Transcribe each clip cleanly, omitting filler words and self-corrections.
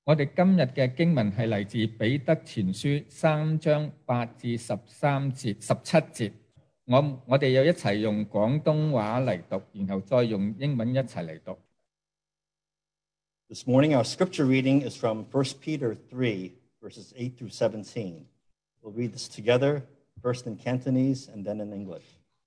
我哋今日嘅經文係嚟自彼得前書3章8至13節、17節。我哋又一齊用廣東話嚟讀，然後再用英文一齊嚟讀。 This morning, our scripture reading is from 1 Peter 3, verses 8 through 17. We'll read this together, first in Cantonese and then in English.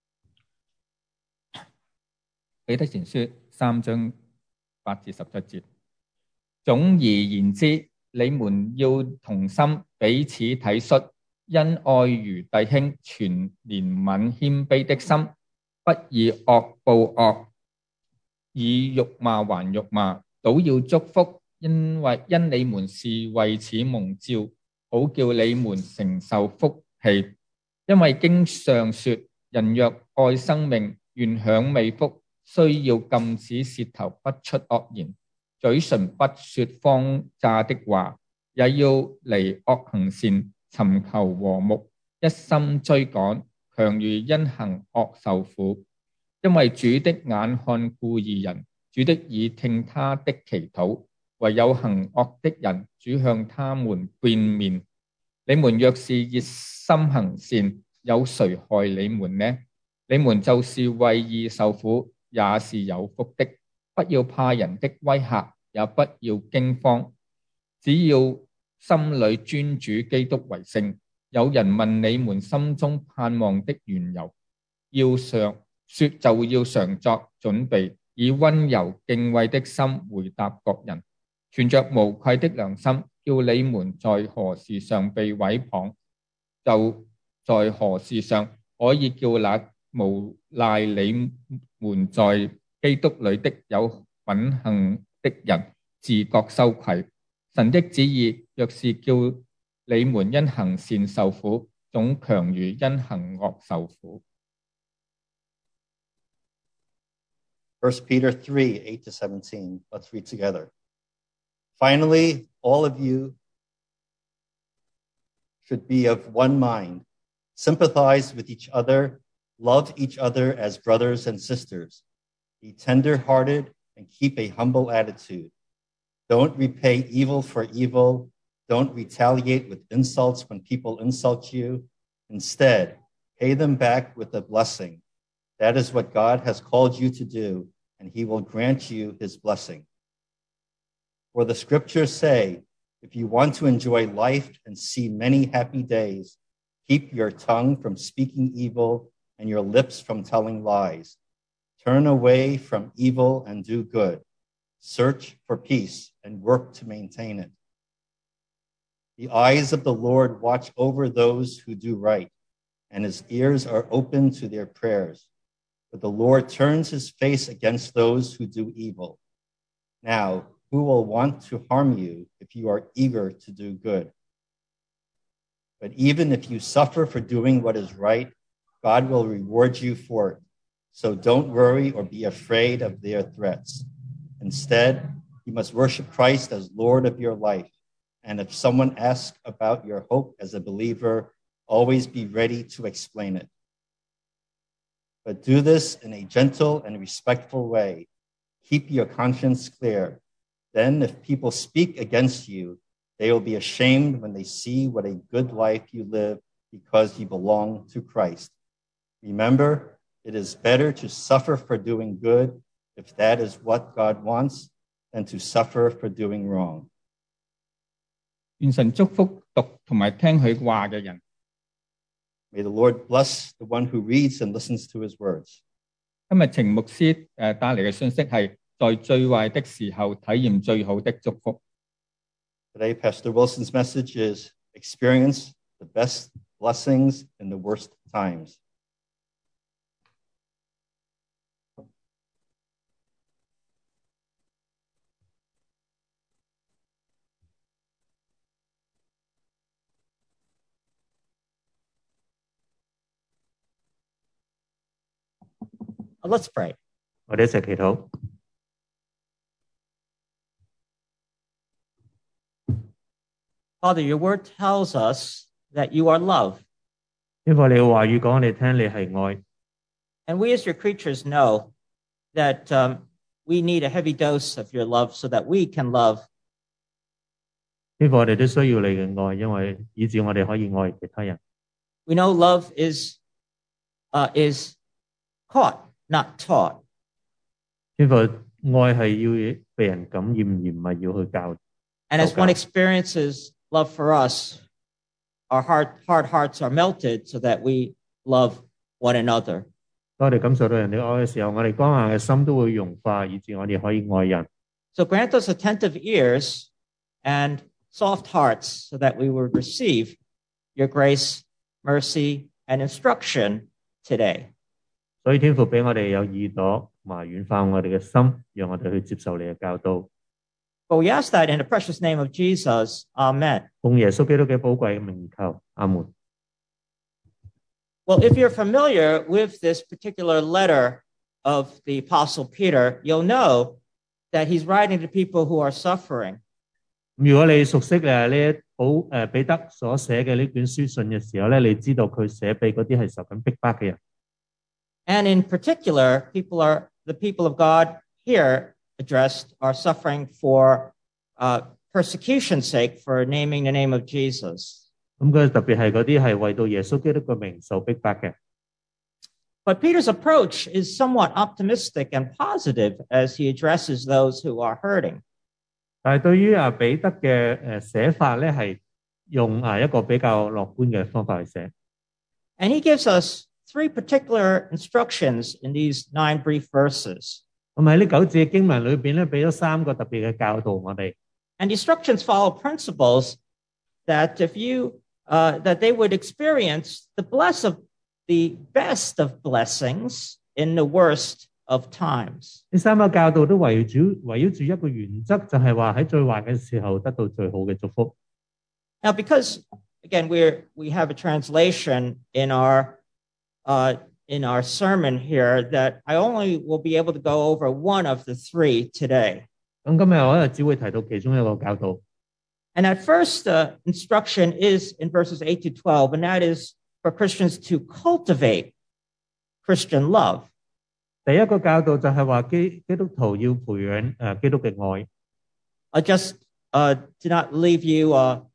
彼得前書3章8至17節。總而言之，你們要同心，彼此體恤，因愛如弟兄，存憐憫謙卑的心，不以惡報惡，以辱罵還辱罵，倒要祝福，因你們是為此蒙召，好叫你們承受福氣。因為經上說，人若愛生命，願享美福，需要禁止舌頭不出惡言，嘴唇不說謊詐的話，也要離惡行善，尋求和睦，一心追趕，強如因行惡受苦。因為主的眼看顧義人，主的耳聽他的祈禱，唯有行惡的人，主向他們變面。你們若是熱心行善，有誰害你們呢？你們就是為義受苦，也是有福的。不要怕人的威嚇，也不要驚慌，只要心裏尊主基督為聖。有人問你們心中盼望的緣由，就要常作準備，以溫柔敬畏的心回答各人，存着無愧的良心，叫你們在何事上被毀謗，就在何事上可以叫那無賴你們在基督裏的有品行的人自覺羞愧。神的旨意若是叫你們因行善受苦，總強如因行惡受苦。 1 Peter 3, 8 to 17. Let's read together. Finally, all of you should be of one mind, sympathize with each other, love each other as brothers and sisters, be tender-hearted, and keep a humble attitude. Don't repay evil for evil. Don't retaliate with insults when people insult you. Instead, pay them back with a blessing. That is what God has called you to do, and he will grant you his blessing. For the scriptures say, if you want to enjoy life and see many happy days, keep your tongue from speaking evil and your lips from telling lies. Turn away from evil and do good. Search for peace and work to maintain it. The eyes of the Lord watch over those who do right, and his ears are open to their prayers. But the Lord turns his face against those who do evil. Now, who will want to harm you if you are eager to do good? But even if you suffer for doing what is right, God will reward you for it. So don't worry or be afraid of their threats. Instead, you must worship Christ as Lord of your life. And if someone asks about your hope as a believer, always be ready to explain it. But do this in a gentle and respectful way. Keep your conscience clear. Then if people speak against you, they will be ashamed when they see what a good life you live because you belong to Christ. Remember, it is better to suffer for doing good, if that is what God wants, than to suffer for doing wrong. 願神祝福讀同埋聽佢話嘅人。 May the Lord bless the one who reads and listens to his words. 今日程牧師帶嚟嘅信息係在最壞的時候體驗最好的祝福。 Today, Pastor Wilson's message is experience the best blessings in the worst times. Let's pray. 我哋一齊祈禱。 Father, your word tells us that you are love. 因為你嘅話語講我哋聽，你係愛。 And we as your creatures know that we need a heavy dose of your love so that we can love 天父，我哋都需要你嘅愛，因為以致我哋可以愛其他人。 We know love is caught, not taught. 天父，愛係要被人感染，而唔係要去教。 And as one Okay. experiences love for us, our hard hearts are melted so that we love one another. 當我哋感受到人哋愛嘅時候，我哋剛硬嘅心都會融化，以致我哋可以愛人。 So grant us attentive ears and soft hearts so that we will receive your grace, mercy, and instruction today. 所以天父俾我哋有耳朵，同埋軟化我哋嘅心，讓我哋去接受你嘅教導。 But we ask that in the precious name of Jesus. Amen. 奉耶穌基督嘅寶貴嘅名求，阿門。 Well, if you're familiar with this particular letter of the Apostle Peter, you'll know that he's writing to people who are suffering. 如果你熟悉彼得所寫嘅呢卷書信嘅時候咧，你知道佢寫俾嗰啲係受緊逼迫嘅人。 And in particular, the people of God here addressed are suffering for persecution's sake for naming the name of Jesus. 咁佢特別係嗰啲係為到耶穌基督嘅名受逼迫嘅。 But Peter's approach is somewhat optimistic and positive as he addresses those who are hurting. 但係對於彼得嘅寫法咧，係用一個比較樂觀嘅方法去寫。 And he gives us 3 particular instructions in these 9 brief verses. 咁喺呢9節嘅經文裏邊咧，俾咗3個特別嘅教導我哋。 And the instructions follow principles that that they would experience the best of blessings in the worst of times. 呢3個教導都圍繞住一個原則，就係話喺最壞嘅時候得到最好嘅祝福。 Now, because again we have a translation in our sermon here that I only will be able to go over one of the 3 today. 咁今日我只會提到其中一個教導。 And that first instruction is in verses 8 to 12, and that is for Christians to cultivate Christian love. 第一個教導就係話基督徒要培養基督嘅愛。 I just to not leave you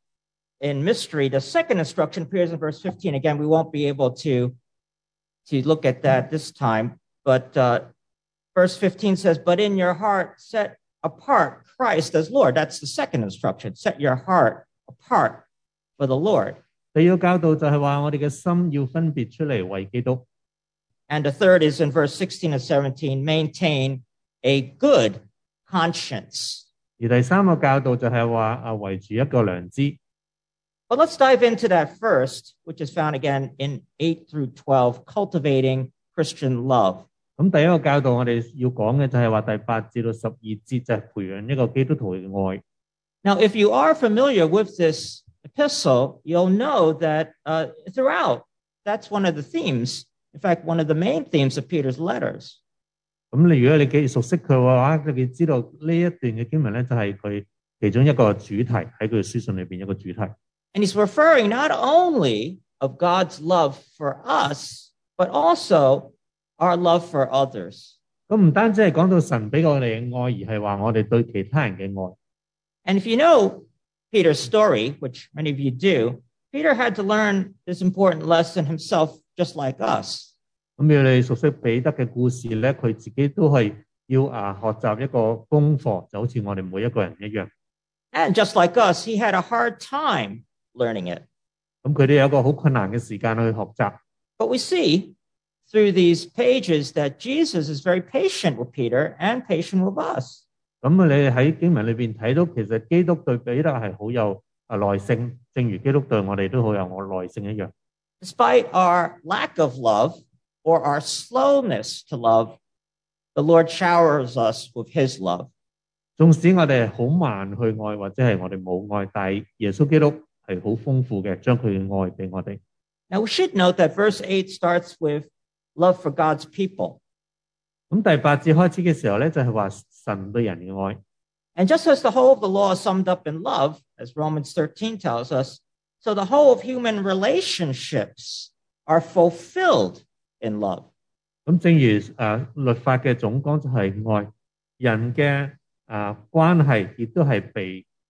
in mystery. The second instruction appears in verse 15. Again, we won't be able to look at that this time. But verse 15 says, "But in your heart set apart Christ as Lord." That's the second instruction. Set your heart apart for the Lord. 第二個教導就係話我哋嘅心要分別出嚟為基督。 And the third is in verse 16 and 17, maintain a good conscience. 而第3個教導就係話維持一個良知。 But let's dive into that first, which is found again in 8 through 12, cultivating Christian love. 咁第一個教導我哋要講嘅就係話第8至到12節就係培養一個基督徒嘅愛。 Now, if you are familiar with this epistle, you'll know that throughout, that's one of the themes. In fact, one of the main themes of Peter's letters. 咁如果你熟悉佢嘅話，你知道呢一段嘅經文咧，就係佢其中一個主題，喺佢嘅書信裏邊一個主題。 And he's referring not only of God's love for us, but also our love for others. 咁唔單止係講到神俾我哋嘅愛，而係話我哋對其他人嘅愛。 And if you know Peter's story, which many of you do, Peter had to learn this important lesson himself, just like us. 咁要你熟悉彼得嘅故事咧，佢自己都係要學習一個功課，就好似我哋每一個人一樣。 And just like us, he had a hard time learning it. 咁佢哋有一個好困難嘅時間去學習。 But we see through these pages that Jesus is very patient with Peter and patient with us. 咁你喺經文裏邊睇到，其實基督對彼得係好有耐性，正如基督對我哋都好有耐性一樣。 Despite our lack of love or our slowness to love, the Lord showers us with his love. 縱使我哋好慢去愛，或者係我哋冇愛，但係耶穌基督係好豐富嘅，將佢嘅愛俾我哋。 Now we should note that verse 8 starts with love for God's people. 咁第8節開始嘅時候咧，就係話神對人嘅愛。 And just as the whole of the law is summed up in love, as Romans 13 tells us, so the whole of human relationships are fulfilled in love. 咁正如律法嘅總綱就係愛，人嘅關係亦都係被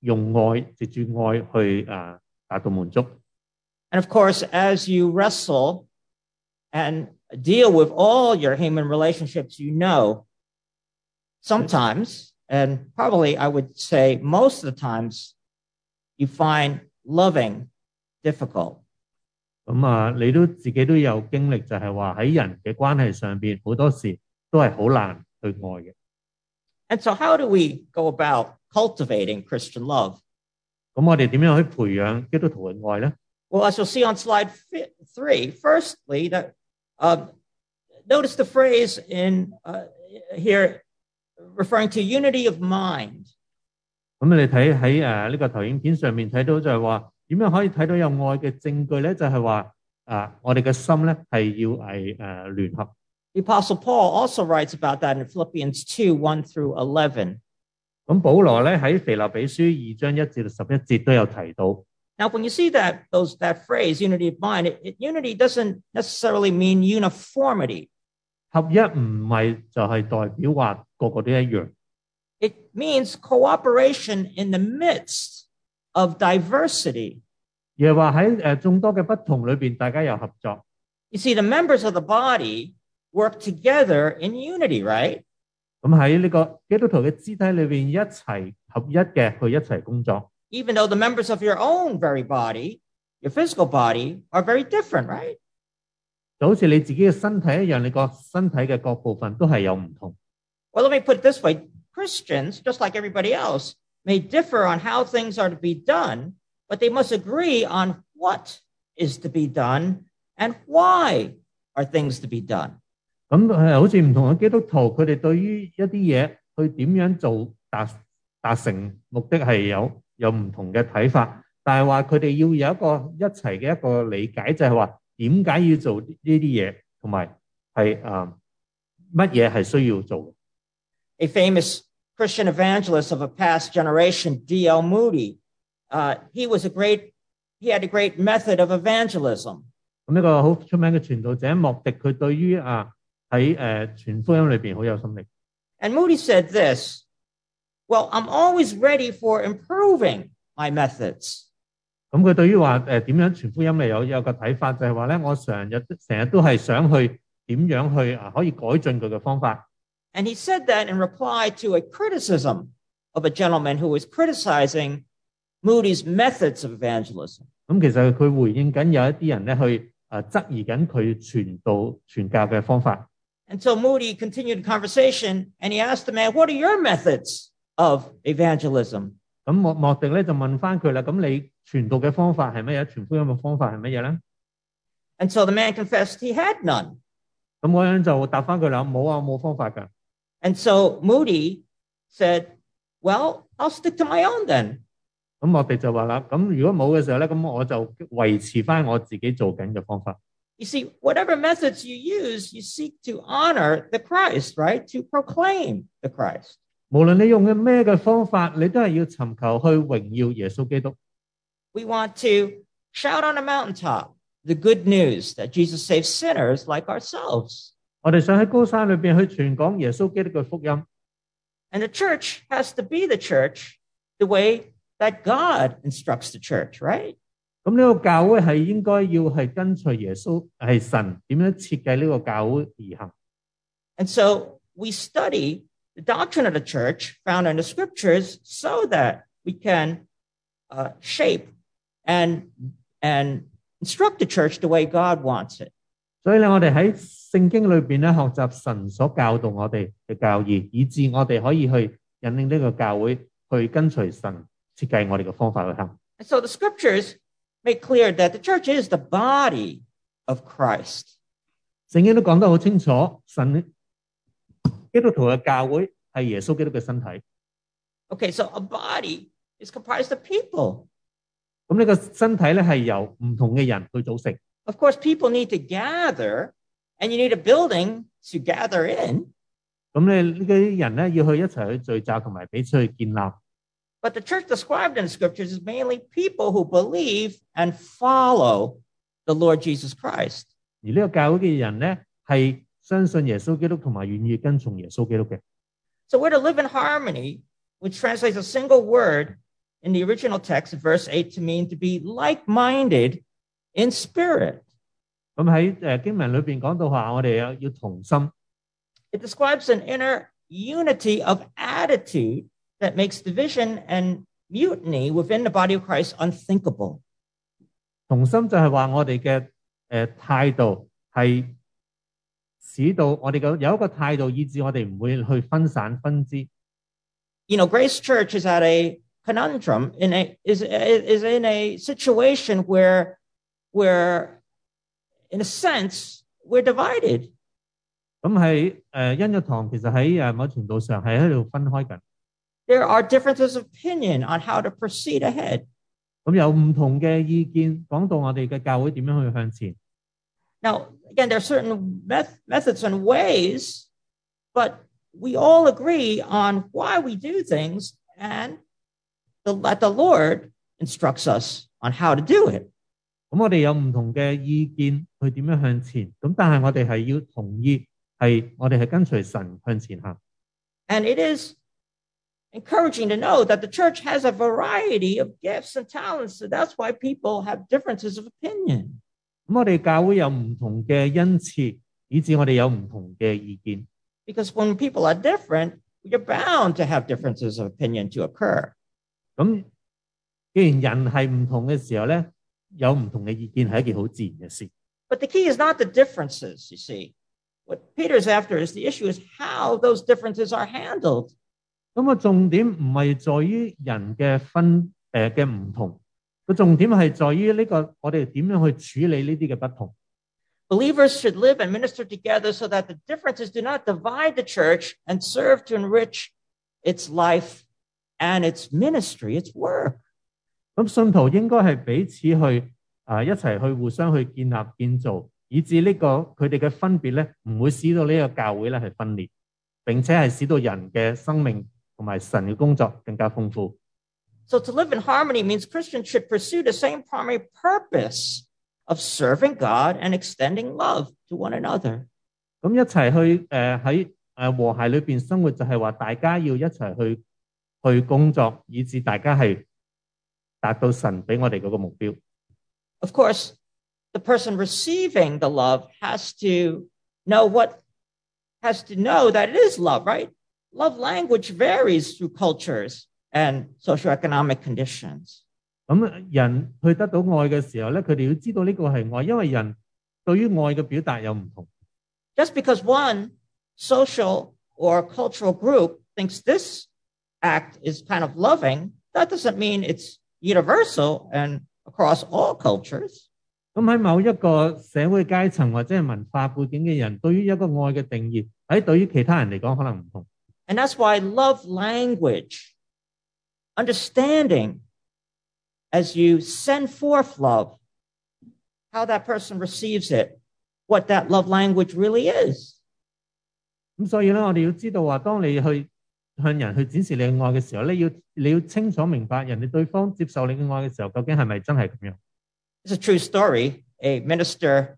用愛藉住愛去達到滿足。 And of course, as you wrestle and deal with all your human relationships, you know, sometimes, and probably I would say most of the times, you find loving difficult. 咁你都自己都有經歷，就係話喺人嘅關係上邊，好多時都係好難去愛嘅。 And so how do we go about cultivating Christian love? 咁我哋點樣去培養基督徒嘅愛咧？ Well, as you'll see on slide 3, firstly, that notice the phrase in here referring to unity of mind. 咁你睇喺呢個投影片上面睇到就係話點樣可以睇到有愛嘅證據咧？就係話我哋嘅心咧係要係聯合。 The Apostle Paul also writes about that in Philippians 2:1-11. 咁保羅咧喺腓立比書2章1至11節都有提到。 Now, when you see that phrase, unity of mind, unity doesn't necessarily mean uniformity. 合一唔係就係代表話個個都一樣。 It means cooperation in the midst of diversity. 而係話喺眾多嘅不同裏邊，大家有合作。 You see, the members of the body work together in unity, right? 咁喺呢個基督徒嘅肢體裏邊一齊合一嘅去一齊工作。 Even though the members of your own very body, your physical body, are very different, right? 就好似你自己嘅身體一樣，你個身體嘅各部分都係有唔同。 Well, let me put it this way. Christians, just like everybody else, may differ on how things are to be done, but they must agree on what is to be done and why are things to be done. 咁好似唔同嘅基督徒，佢哋對於一啲嘢去點樣做達成目的係有唔同嘅睇法，但係話佢哋要有一個一齊嘅一個理解，就係話點解要做呢啲嘢，同埋係乜嘢係需要做嘅。 A famous Christian evangelist of a past generation, D.L. Moody, he had a great method of evangelism. 咁一個好出名嘅傳道者莫迪，佢對於喺傳福音裏邊好有心力。 And Moody said this, well, I'm always ready for improving my methods. 咁佢對於話點樣傳福音嚟有個睇法，就係話咧，我成日都係想去點樣去可以改進佢嘅方法。 And he said that in reply to a criticism of a gentleman who was criticizing Moody's methods of evangelism. 咁其實佢回應緊有一啲人咧去質疑緊佢傳教嘅方法。 And so Moody continued the conversation and he asked the man, what are your methods of evangelism? 咁莫迪咧就問翻佢啦，咁你傳道嘅方法係乜嘢？傳福音嘅方法係乜嘢咧？ And so the man confessed he had none. 咁嗰人就答翻佢啦，冇方法㗎。 And so Moody said, well, I'll stick to my own then. 咁莫迪就話啦，咁如果冇嘅時候咧，咁我就維持翻我自己做緊嘅方法。 You see, whatever methods you use, you seek to honor the Christ, right? To proclaim the Christ. 無論你用嘅咩嘅方法，你都係要尋求去榮耀耶穌基督。 We want to shout on a mountaintop the good news that Jesus saves sinners like ourselves. 我哋想喺高山裏邊去傳講耶穌基督嘅福音。 And the church has to be the church the way that God instructs the church, right? 咁呢個教會係應該要係跟隨耶穌，係神點樣設計呢個教會而行。 And so we study the doctrine of the church found in the scriptures so that we can shape and instruct the church the way God wants it. 所以咧，我哋喺聖經裏邊咧學習神所教導我哋嘅教義，以致我哋可以去引領呢個教會去跟隨神設計我哋嘅方法去行。 And so the scriptures make clear that the church is the body of Christ. 聖經都講得好清楚，神基督徒嘅教會係耶穌基督嘅身體。 Okay, so a body is comprised of people. 咁呢個身體咧係由唔同嘅人去組成。 Of course, people need to gather, and you need a building to gather in. 咁你呢啲人咧要去一齊去聚集，同埋彼此去建立。 But the church described in the scriptures is mainly people who believe and follow the Lord Jesus Christ. 而呢個教會嘅人咧係相信耶穌基督，同埋願意跟從耶穌基督嘅。 So we're to live in harmony, which translates a single word in the original text, verse 8, to mean to be like-minded in spirit. 咁喺經文裏邊講到話，我哋要同心。 It describes an inner unity of attitude that makes division and mutiny within the body of Christ unthinkable. 同心就係話我哋嘅態度係使到我哋有一個態度，以致我哋唔會去分散分支。 You know, Grace Church is at a conundrum, is in a situation where, in a sense, we're divided. 咁喺恩約堂其實喺某程度上係喺度分開緊。 There are differences of opinion on how to proceed ahead. 咁有唔同嘅意見，講到我哋嘅教會點樣去向前。 Now, again, there are certain methods and ways, but we all agree on why we do things, and that the Lord instructs us on how to do it. 咁我哋有唔同嘅意見去點樣向前，咁但係我哋係要同意，我哋係跟隨神向前行。 And it is encouraging to know that the church has a variety of gifts and talents, so that's why people have differences of opinion. 咁我哋教會有唔同嘅恩賜，以致我哋有唔同嘅意見。 Because when people are different, you're bound to have differences of opinion to occur. 咁既然人係唔同嘅時候咧，有唔同嘅意見係一件好自然嘅事。 But the key is not the differences, you see. What Peter's after is the issue is how those differences are handled. 咁個重點唔係在於人嘅嘅唔同，個重點係在於呢個我哋點樣去處理呢啲嘅不同。 Believers should live and minister together so that the differences do not divide the church and serve to enrich its life and its ministry, its work. 咁信徒應該係彼此去一齊去互相去建立建造，以致呢個佢哋嘅分別咧唔會使到呢個教會咧係分裂，並且係使到人嘅生命同埋神嘅工作更加豐富。 So to live in harmony means Christians should pursue the same primary purpose of serving God and extending love to one another. 咁一齊去喺和諧裏邊生活，就係話大家要一齊去工作，以致大家係達到神俾我哋嗰個目標。 Of course, the person receiving the love has to know that it is love, right? Love language varies through cultures and socioeconomic conditions. 咁人去得到愛嘅時候咧，佢哋要知道呢個係愛，因為人對於愛嘅表達有唔同。 Just because one social or cultural group thinks this act is kind of loving, that doesn't mean it's universal and across all cultures. 咁喺某一個社會階層或者係文化背景嘅人，對於一個愛嘅定義，對於其他人嚟講可能唔同。 And that's why love language, understanding as you send forth love, how that person receives it, what that love language really is. 咁所以咧，我哋要知道話，當你去向人去展示你嘅愛嘅時候咧，你要清楚明白人哋對方接受你嘅愛嘅時候，究竟係咪真係咁樣？ It's a true story. A minister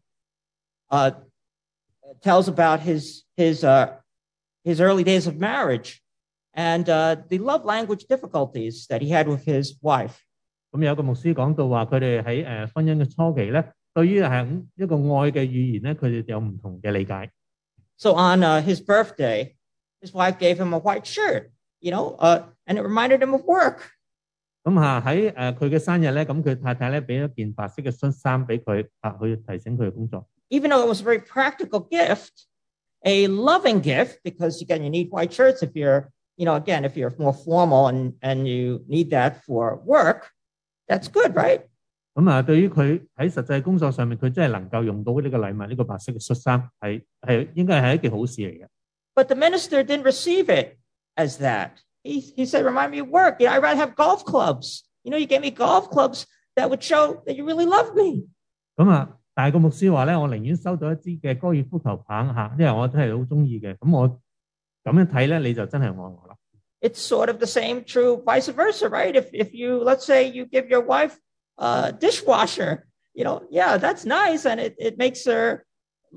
tells about his early days of marriage and the love language difficulties that he had with his wife. 咁有個牧師講到話，佢哋喺婚姻嘅初期咧，對於係一個愛嘅語言咧，佢哋有唔同嘅理解。 So on his birthday, his wife gave him a white shirt, and it reminded him of work. 咁喺佢嘅生日咧，咁佢太太咧俾咗件白色嘅恤衫俾佢，去提醒佢嘅工作。 Even though it was a very practical gift, a loving gift, because again, you need white shirts if you're, if you're more formal and you need that for work, that's good, right? 咁對於佢喺實際工作上面，佢真係能夠用到呢個禮物，呢個白色嘅恤衫，係應該係一件好事嚟嘅。 But the minister didn't receive it as that. He said, remind me of work. I'd rather have golf clubs. You gave me golf clubs that would show that you really love me. 咁但係個牧師話咧，我寧願收到一支嘅高爾夫球棒因為我真係好中意嘅。咁我咁樣睇咧，你就真係愛我啦。 It's sort of the same true vice versa, right? If you, let's say you give your wife a dishwasher, that's nice. And it makes her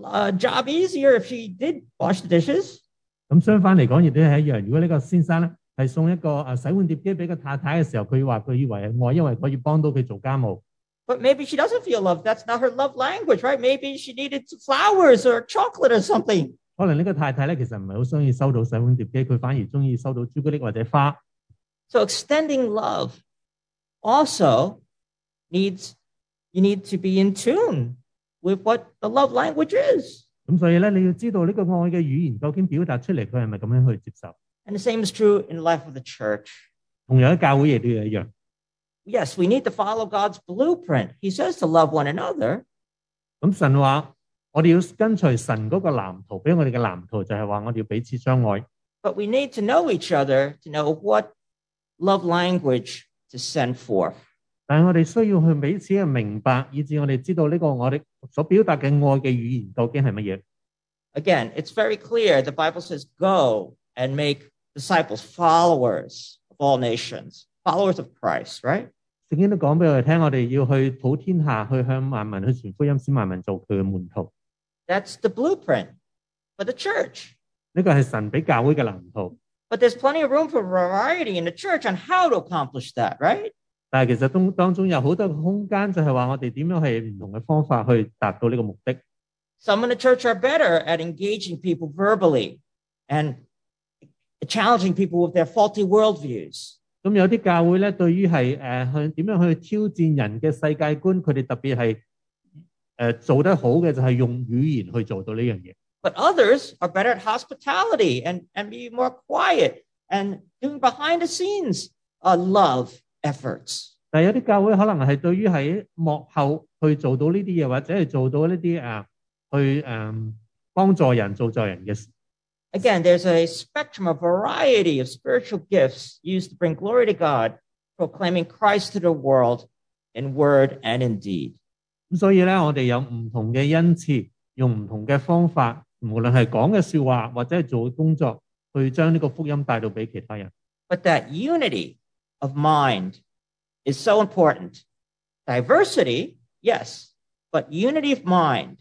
job easier if she did wash the dishes. 咁相反嚟講，亦都係一樣。如果呢個先生咧係送一個洗碗碟機俾個太太嘅時候，佢話佢以為係愛，因為可以幫到佢做家務。 But maybe she doesn't feel love. That's not her love language, right? Maybe she needed flowers or chocolate or something. 可能呢個太太咧，其實唔係好中意收到洗碗碟機，佢反而中意收到朱古力或者花。 So extending love also you need to be in tune with what the love language is. 咁所以咧，你要知道呢個愛嘅語言究竟表達出嚟，佢係咪咁樣去接受？ And the same is true in the life of the church. 同樣喺教會亦都一樣。 Yes, we need to follow God's blueprint. He says to love one another. 咁神話我哋要跟隨神嗰個藍圖，俾我哋嘅藍圖就係話我哋要彼此相愛。 But we need to know each other to know what love language to send forth. 但係我哋需要去彼此嘅明白，以至我哋知道呢個我哋所表達嘅愛嘅語言究竟係乜嘢。 Again, it's very clear. The Bible says, go and make disciples, followers of all nations, followers of Christ, right? 聖經都講俾我哋聽，我哋要去普天下，去向萬民去傳福音，使萬民做佢嘅門徒。 That's the blueprint for the church. 呢個係神俾教會嘅藍圖。 But there's plenty of room for variety in the church on how to accomplish that, right? 但係其實當中有好多嘅空間，就係話我哋點樣係唔同嘅方法去達到呢個目的。 Some in the church are better at engaging people verbally and challenging people with their faulty worldviews. 咁有啲教會咧，對於係去點樣去挑戰人嘅世界觀，佢哋特別係做得好嘅就係用語言去做到呢樣嘢。 But others are better at hospitality and be more quiet and doing behind the scenes love efforts. 但係有啲教會可能係對於喺幕後去做到呢啲嘢，或者係做到呢啲去幫助人、造就人嘅事。 Again, there's a spectrum, a variety of spiritual gifts used to bring glory to God, proclaiming Christ to the world in word and in deed. 咁所以咧，我哋有唔同嘅恩賜，用唔同嘅方法，無論係講嘅說話或者係做嘅工作，去將呢個福音帶到俾其他人。 But that unity of mind is so important. Diversity, yes, but unity of mind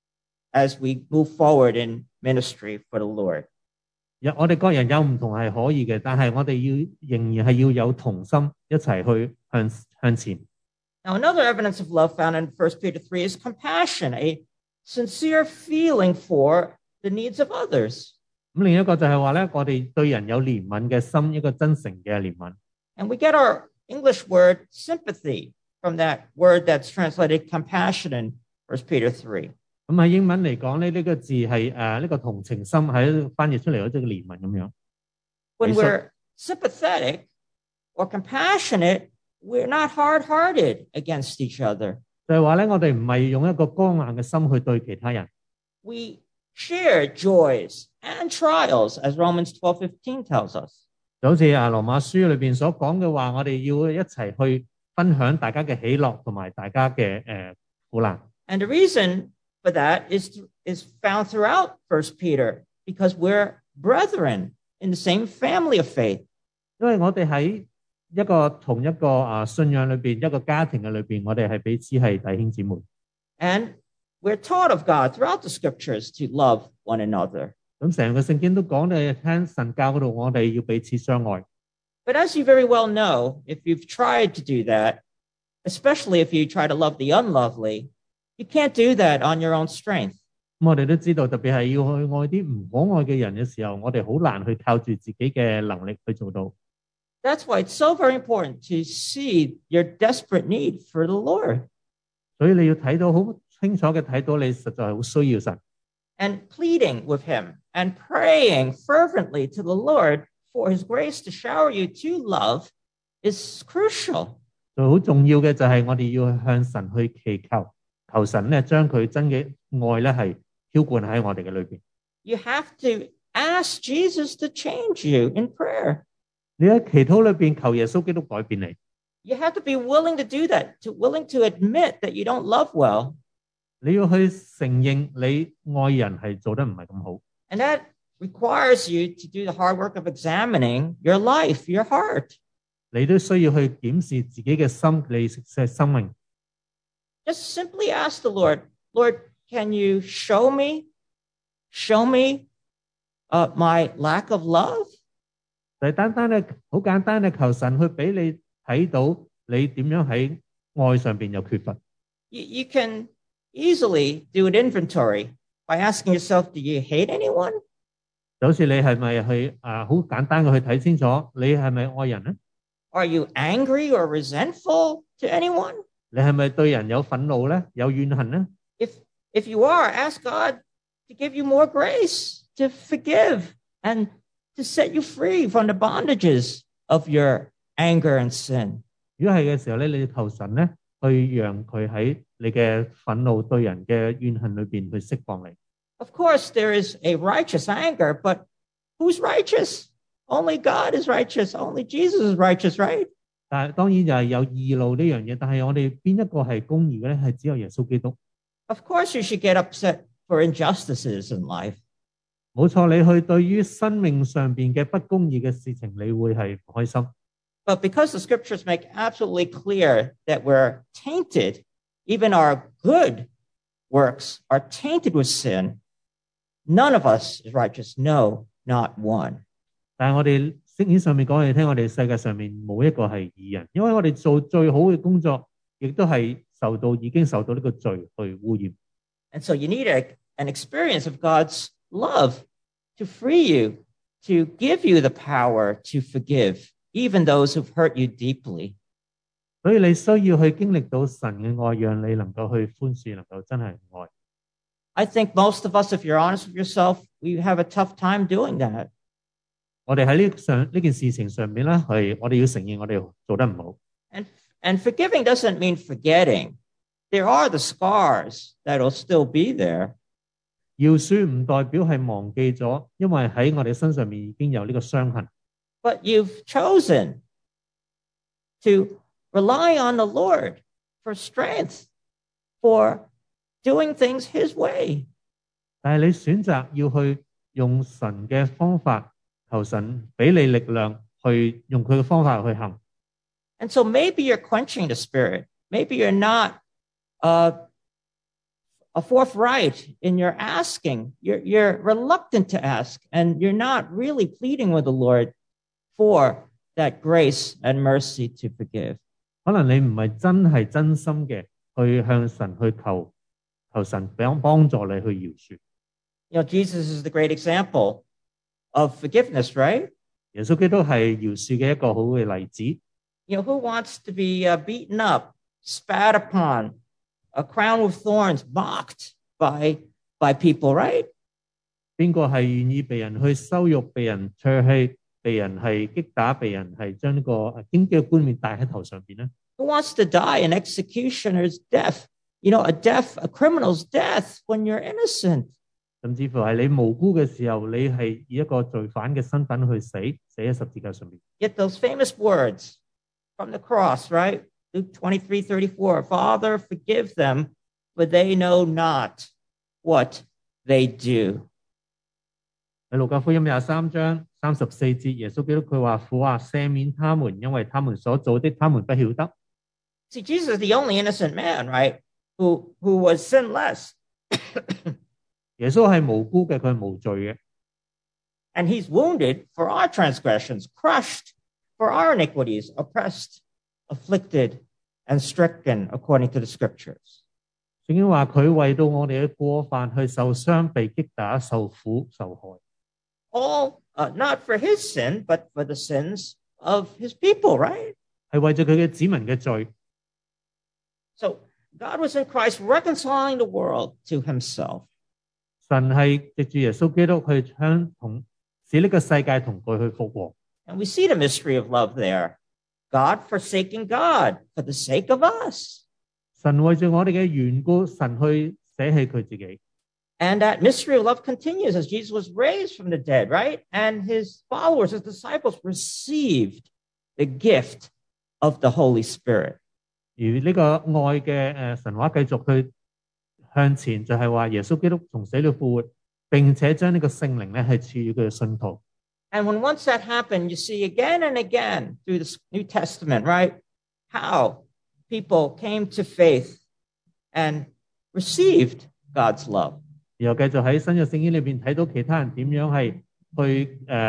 as we move forward in ministry for the Lord. 我哋各人有唔同係可以嘅，但係我哋仍然係要有同心，一齊去向前。 Now, another evidence of love found in 1 Peter 3 is compassion, a sincere feeling for the needs of others. 咁另一個就係話咧，我哋對人有憐憫嘅心，一個真誠嘅憐憫。 And we get our English word sympathy from that word that's translated compassion in 1 Peter 3. 咁喺英文嚟講咧，呢個字係呢個同情心喺翻譯出嚟好似個憐憫咁樣。 When we're sympathetic or compassionate, we're not hard-hearted against each other. 就係話咧，我哋唔係用一個剛硬嘅心去對其他人。 We share joys and trials, as Romans 12:15 tells us. 就好似羅馬書裏邊所講嘅話，我哋要一齊去分享大家嘅喜樂同埋大家嘅苦難。 And the reason for that is found throughout 1 Peter, because we're brethren in the same family of faith. 因為我哋喺同一個信仰裏邊，一個家庭嘅裏邊，我哋係彼此係弟兄姊妹。 And we're taught of God throughout the scriptures to love one another. 咁成個聖經都講你聽神教嗰度，我哋要彼此相愛。 But as you very well know, if you've tried to do that, especially if you try to love the unlovely, you can't do that on your own strength. 咁我哋都知道，特別係要去愛啲唔可愛嘅人嘅時候，我哋好難去靠住自己嘅能力去做到。 That's why it's so very important to see your desperate need for the Lord. 所以你要睇到好清楚嘅睇到你實在係好需要神。 And pleading with him and praying fervently to the Lord for his grace to shower you to love is crucial. 最好重要嘅就係我哋要向神去祈求，求神咧將佢真嘅愛咧係澆灌喺我哋嘅裏邊。 You have to ask Jesus to change you in prayer. 你喺祈禱裏邊求耶穌基督改變你。 You have to be willing to do that, willing to admit that you don't love well. 你要去承認你愛人係做得唔係咁好。 And that requires you to do the hard work of examining your life, your heart. 你都需要去檢視自己嘅心，你嘅生命。 Just simply ask the Lord, Lord, can you show me my lack of love? 就係好簡單嘅求神去俾你睇到你點樣喺愛上邊有缺乏。 You can easily do an inventory by asking yourself, do you hate anyone? 就好似你係咪去好簡單嘅去睇清楚，你係咪愛人呢？ Are you angry or resentful to anyone? 你係咪對人有憤怒呢？有怨恨呢？ If you are, ask God to give you more grace to forgive and to set you free from the bondages of your anger and sin. 如果係嘅時候咧，你求神咧，去讓佢喺你嘅憤怒對人嘅怨恨裏邊去釋放你。 Of course, there is a righteous anger, but who's righteous? Only God is righteous. Only Jesus is righteous, right? 但係當然就係有義怒呢樣嘢，但係我哋邊一個係公義嘅咧？係只有耶穌基督。 Of course, you should get upset for injustices in life. 冇錯，你去對於生命上邊嘅不公義嘅事情，你會係唔開心。 But because the scriptures make absolutely clear that we're tainted, even our good works are tainted with sin, none of us is righteous. No, not one. 但係我哋聖經上面講嚟聽，我哋世界上面冇一個係義人，因為我哋做最好嘅工作，亦都係已經受到呢個罪去污染。 And so you need an experience of God's love to free you, to give you the power to forgive even those who've hurt you deeply. 所以你需要去經歷到神嘅愛，讓你能夠去寬恕，能夠真係愛。 I think most of us, if you're honest with yourself, we have a tough time doing that. 我哋喺呢件事情上面咧，我哋要承認我哋做得唔好。 And forgiving doesn't mean forgetting. There are the scars that'll still be there. 饒恕唔代表係忘記咗，因為喺我哋身上面已經有呢個傷痕。 But you've chosen to rely on the Lord for strength, for doing things His way. 但係你選擇要去用神嘅方法，求神俾你力量去用佢嘅方法去行。 And so maybe you're quenching the spirit. Maybe you're not a forthright in your asking. You're reluctant to ask, and you're not really pleading with the Lord for that grace and mercy to forgive. 可能你唔係真心嘅去向神去求神幫助你去饒恕。 You know, Jesus is the great example of forgiveness, right? 耶穌基督係饒恕嘅一個好嘅例子。 You know, who wants to be beaten up, spat upon, a crown with thorns, mocked by people, right? 邊個係願意被人去羞辱、被人唾棄、被人係擊打、被人係將呢個荊棘嘅冠冕戴喺頭上邊咧？ Who wants to die an executioner's death? You know, a criminal's death when you're innocent. 甚至乎係你無辜嘅時候，你係以一個罪犯嘅身份去死喺十字架上面。 Yet those famous words from the cross, right? Luke 23:34, Father, forgive them, for they know not what they do. 喺路加福音23章34節，耶穌基督佢話：父啊，赦免他們，因為他們所做的，他們不曉得。 See, Jesus is the only innocent man, right? Who was sinless. 耶穌係無辜嘅，佢係無罪嘅。 And he's wounded for our transgressions, crushed for our iniquities, oppressed, afflicted, and stricken according to the scriptures. 聖經話佢為到我哋嘅過犯去受傷、被擊打、受苦、受害。 All not for his sin, but for the sins of his people, right? 係為咗佢嘅子民嘅罪。 So God was in Christ reconciling the world to himself. 神係藉住耶穌基督去使呢個世界同佢去復和。 And we see the mystery of love there. God forsaking God for the sake of us. 神為咗我哋嘅緣故，神去捨棄佢自己。 And that mystery of love continues as Jesus was raised from the dead, right? And his followers, his disciples received the gift of the Holy Spirit. 而呢個愛嘅神話繼續去向前，就係話耶穌基督從死裏復活，並且將呢個聖靈咧係賜予佢嘅信徒。 And when once that happened, you see again and again through the New Testament, right? How people came to faith and received God's love. 然後繼續喺新約聖經裏邊睇到其他人點樣係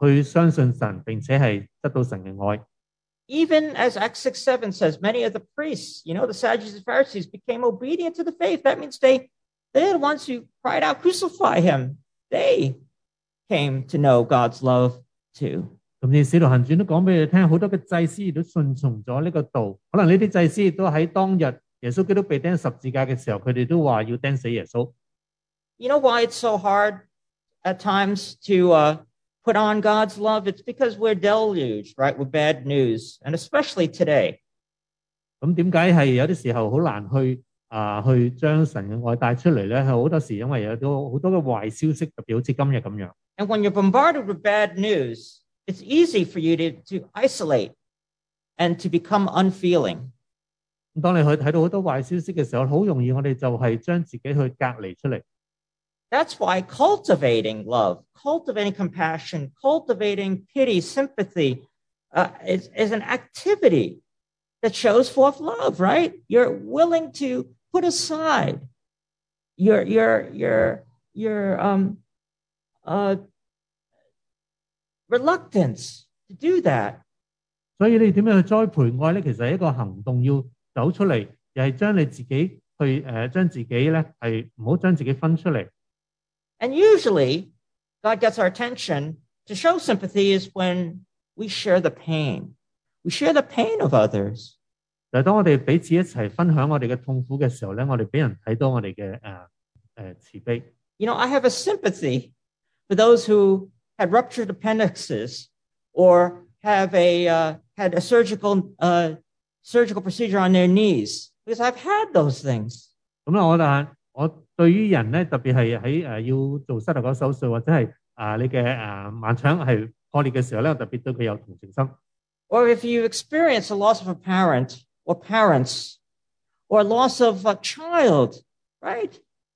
去相信神，並且係得到神嘅愛。 Even as Acts 6:7 says, many of the priests, the Sadducees and Pharisees became obedient to the faith. That means they're the ones who cried out, crucify him. They came to know God's love too. 甚至《使徒行傳》都講俾你聽，好多嘅祭司亦都順從咗呢個道。可能呢啲祭司亦都喺當日耶穌基督被釘十字架嘅時候，佢哋都話要釘死耶穌。 You know why it's so hard at times to put on God's love? It's because we're deluged, right, with bad news, and especially today. 咁點解係有啲時候好難去將神嘅愛帶出嚟咧？係好多時因為有好多嘅壞消息，特別好似今日咁樣。 And when you're bombarded with bad news, it's easy for you to isolate and to become unfeeling. 咁當你去睇到好多壞消息嘅時候，好容易我哋就係將自己去隔離出嚟。 That's why cultivating love, cultivating compassion, cultivating pity, sympathy is an activity that shows forth love, right? You're willing to put aside your reluctance to do that. 所以你點樣去栽培愛咧？其實係一個行動，要走出嚟，又係將你自己去將自己咧係唔好將自己分出嚟。 And usually, God gets our attention to show sympathy is when we share the pain. We share the pain of others. 就係當我哋彼此一齊分享我哋嘅痛苦嘅時候咧，我哋俾人睇到我哋嘅慈悲。 I have a sympathy for those who had ruptured appendixes or have had a surgical procedure on their knees, because I've had those things. 咁啦，我對於人咧，特別係喺要做膝頭哥手術或者係你嘅盲腸係破裂嘅時候咧，我特別對佢有同情心。 Or if you experience the loss of a parent or parents, or loss of a child, right?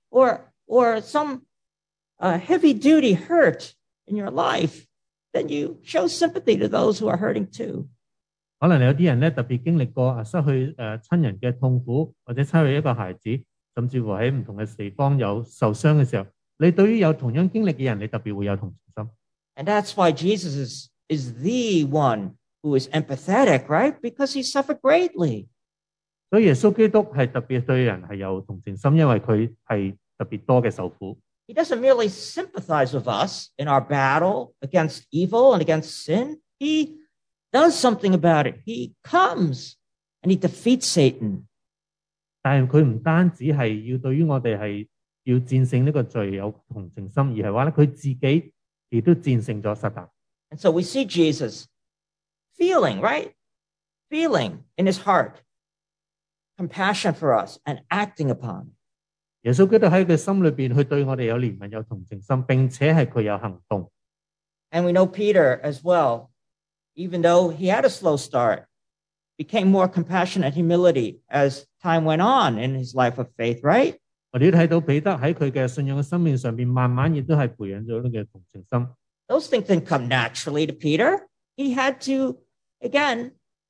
Or some heavy-duty hurt in your life, then you show sympathy to those who are hurting too. 可能有啲人咧特別經歷過失去親人嘅痛苦，或者失去一個孩子，甚至乎喺唔同嘅地方有受傷嘅時候，你對於有同樣經歷嘅人，你特別會有同情心。 And that's why Jesus is the one who is empathetic, right? Because he suffered greatly. 所以耶穌基督係特別對人係有同情心，因為佢係特別多嘅受苦。 He doesn't merely sympathize with us in our battle against evil and against sin. He does something about it. He comes and he defeats Satan. 但係佢唔單止係要對於我哋係要戰勝呢個罪有同情心，而係話咧佢自己亦都戰勝咗撒旦。 And so we see Jesus feeling, right? Feeling in his heart compassion for us and acting upon it. 耶穌基督喺佢心裏邊，佢對我哋有憐憫、有同情心，並且係佢有行動。 And we know Peter as well, even though he had a slow start, became more compassionate and humility as time went on in his life of faith, right? 我哋都睇到彼得喺佢嘅信仰嘅生命上邊，慢慢亦都係培養咗呢個同情心。 Those things didn't come naturally to Peter. He had to, again,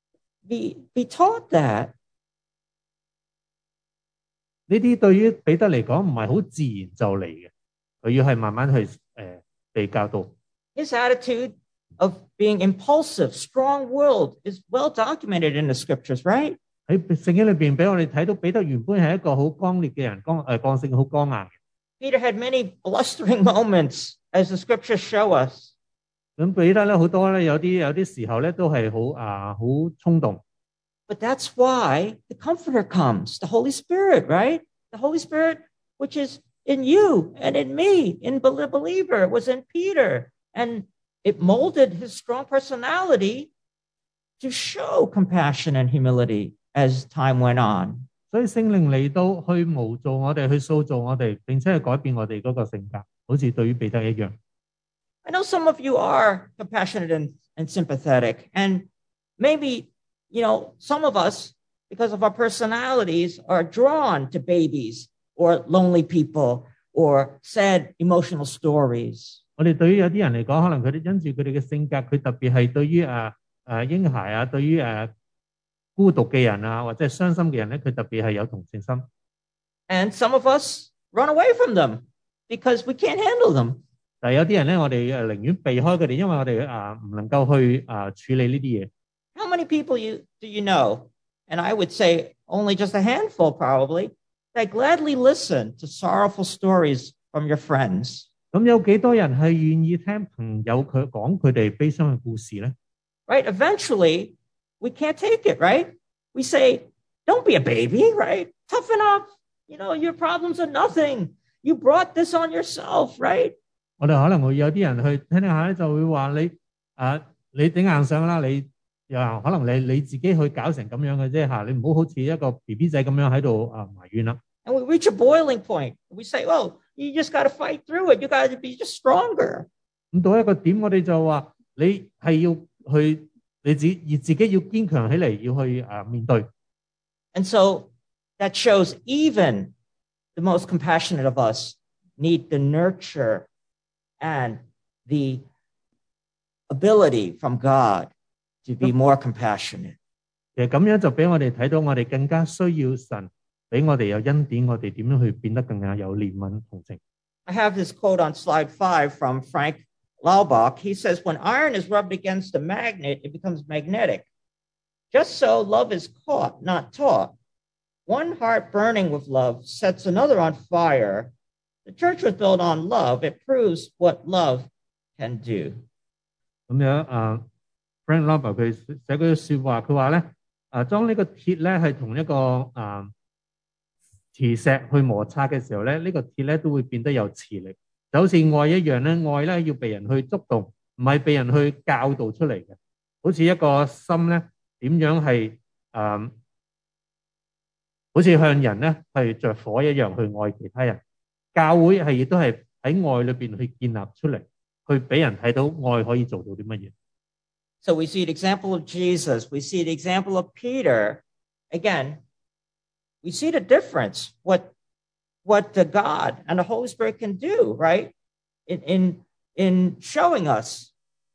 be taught that. 呢啲對於彼得嚟講唔係好自然就嚟嘅，佢要係慢慢去被教導。 His attitude of being impulsive, strong-willed is well documented in the scriptures, right? 喺聖經裏邊俾我哋睇到彼得原本係一個好剛烈嘅人，個性好剛硬。 Peter had many blustering moments, as the scriptures show us. 咁彼得咧好多咧有啲時候咧都係好衝動。 But that's why the Comforter comes, the Holy Spirit, right? The Holy Spirit, which is in you and in me, in the believer, was in Peter. And it molded his strong personality to show compassion and humility as time went on. 所以聖靈嚟到去模造我哋，去塑造我哋，並且係改變我哋嗰個性格，好似對於彼得一樣。 I know some of you are compassionate and sympathetic, and maybe some of us, because of our personalities, are drawn to babies or lonely people or sad emotional stories. 我哋對於有啲人嚟講，可能佢哋因住佢哋嘅性格，佢特別係對於嬰孩啊，對於孤獨嘅人啊，或者係傷心嘅人咧，佢特別係有同情心。 And some of us run away from them because we can't handle them. 但係有啲人咧，我哋寧願避開佢哋，因為我哋唔能夠去處理呢啲嘢。 How many people do you know? And I would say only just a handful probably that gladly listen to sorrowful stories from your friends. 咁有幾多人係願意聽朋友佢講佢哋悲傷嘅故事咧？ Right? Eventually, we can't take it, right? We say, don't be a baby, right? Toughen up. You know, your problems are nothing. You brought this on yourself, right? 我哋可能會有啲人去聽下咧，就會話你頂硬上啦，你又可能你自己去搞成咁樣嘅啫嚇，你唔好好似一個 BB 仔咁樣喺度埋怨啦。 And we reach a boiling point. We say, well, you just got to fight through it. You got to be just stronger. 咁到一個點，我哋就話你係要去你自己要堅強起嚟，要去面對。 And so that shows even the most compassionate of us need the nurture and the ability from God to be more compassionate. 其實咁樣就俾我哋睇到，我哋更加需要神俾我哋有恩典，我哋點樣去變得更加有憐憫同情。 I have this quote on slide 5 from Frank Laubach. He says, when iron is rubbed against a magnet, it becomes magnetic. Just so love is caught, not taught. One heart burning with love sets another on fire. The church was built on love. It proves what love can do. 咁樣Frank Lauber 佢寫句説話，佢話咧當呢個鐵咧係同一個磁石去摩擦嘅時候咧，呢個鐵咧都會變得有磁力，就好似愛一樣咧，愛咧要被人去觸動，唔係被人去教導出嚟嘅。好似一個心咧點樣係好似向人咧係着火一樣去愛其他人。教會係亦都係喺愛裏邊去建立出嚟，去俾人睇到愛可以做到啲乜嘢。 So we see the example of Jesus. We see the example of Peter. Again, we see the difference, what the God and the Holy Spirit can do, right? In showing us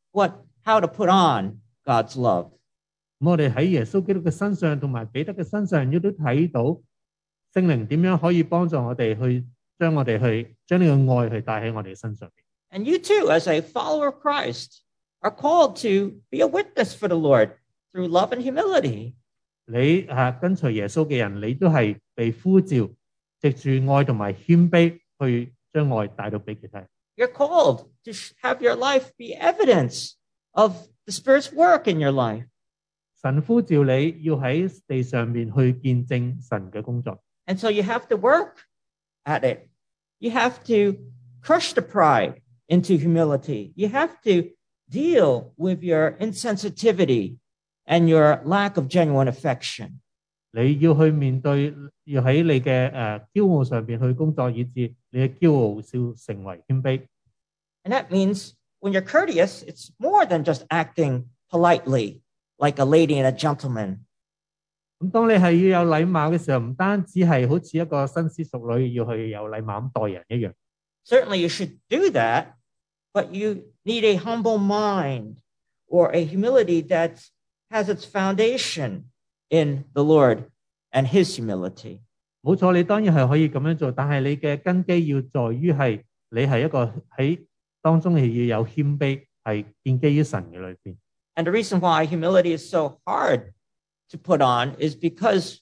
how to put on God's love. 咁我哋喺耶穌基督嘅身上同埋彼得嘅身上，亦都睇到聖靈點樣可以幫助我哋去將呢個愛去帶喺我哋身上邊。 And you too, as a follower of Christ, are called to be a witness for the Lord through love and humility. 你跟隨耶穌嘅人，你都係被呼召，藉住愛同埋謙卑去將愛帶到俾其他人。 You're called to have your life be evidence of the Spirit's work in your life. 神呼召你要喺地上面去見證神嘅工作。 And so you have to work at it. You have to crush the pride into humility. You have to deal with your insensitivity and your lack of genuine affection. 你要去面對，要喺你嘅驕傲上邊去工作，以致你嘅驕傲要成為謙卑。 And that means when you're courteous, it's more than just acting politely like a lady and a gentleman. 咁當你係要有禮貌嘅時候，唔單止係好似一個紳士淑女要去有禮貌咁待人一樣。 Certainly you should do that, but you need a humble mind or a humility that has its foundation in the Lord and His humility. 冇錯，你當然係可以咁樣做，但係你嘅根基要在於係你係一個喺當中係要有謙卑，係建基於神嘅裏邊。 And the reason why humility is so hard to put on is because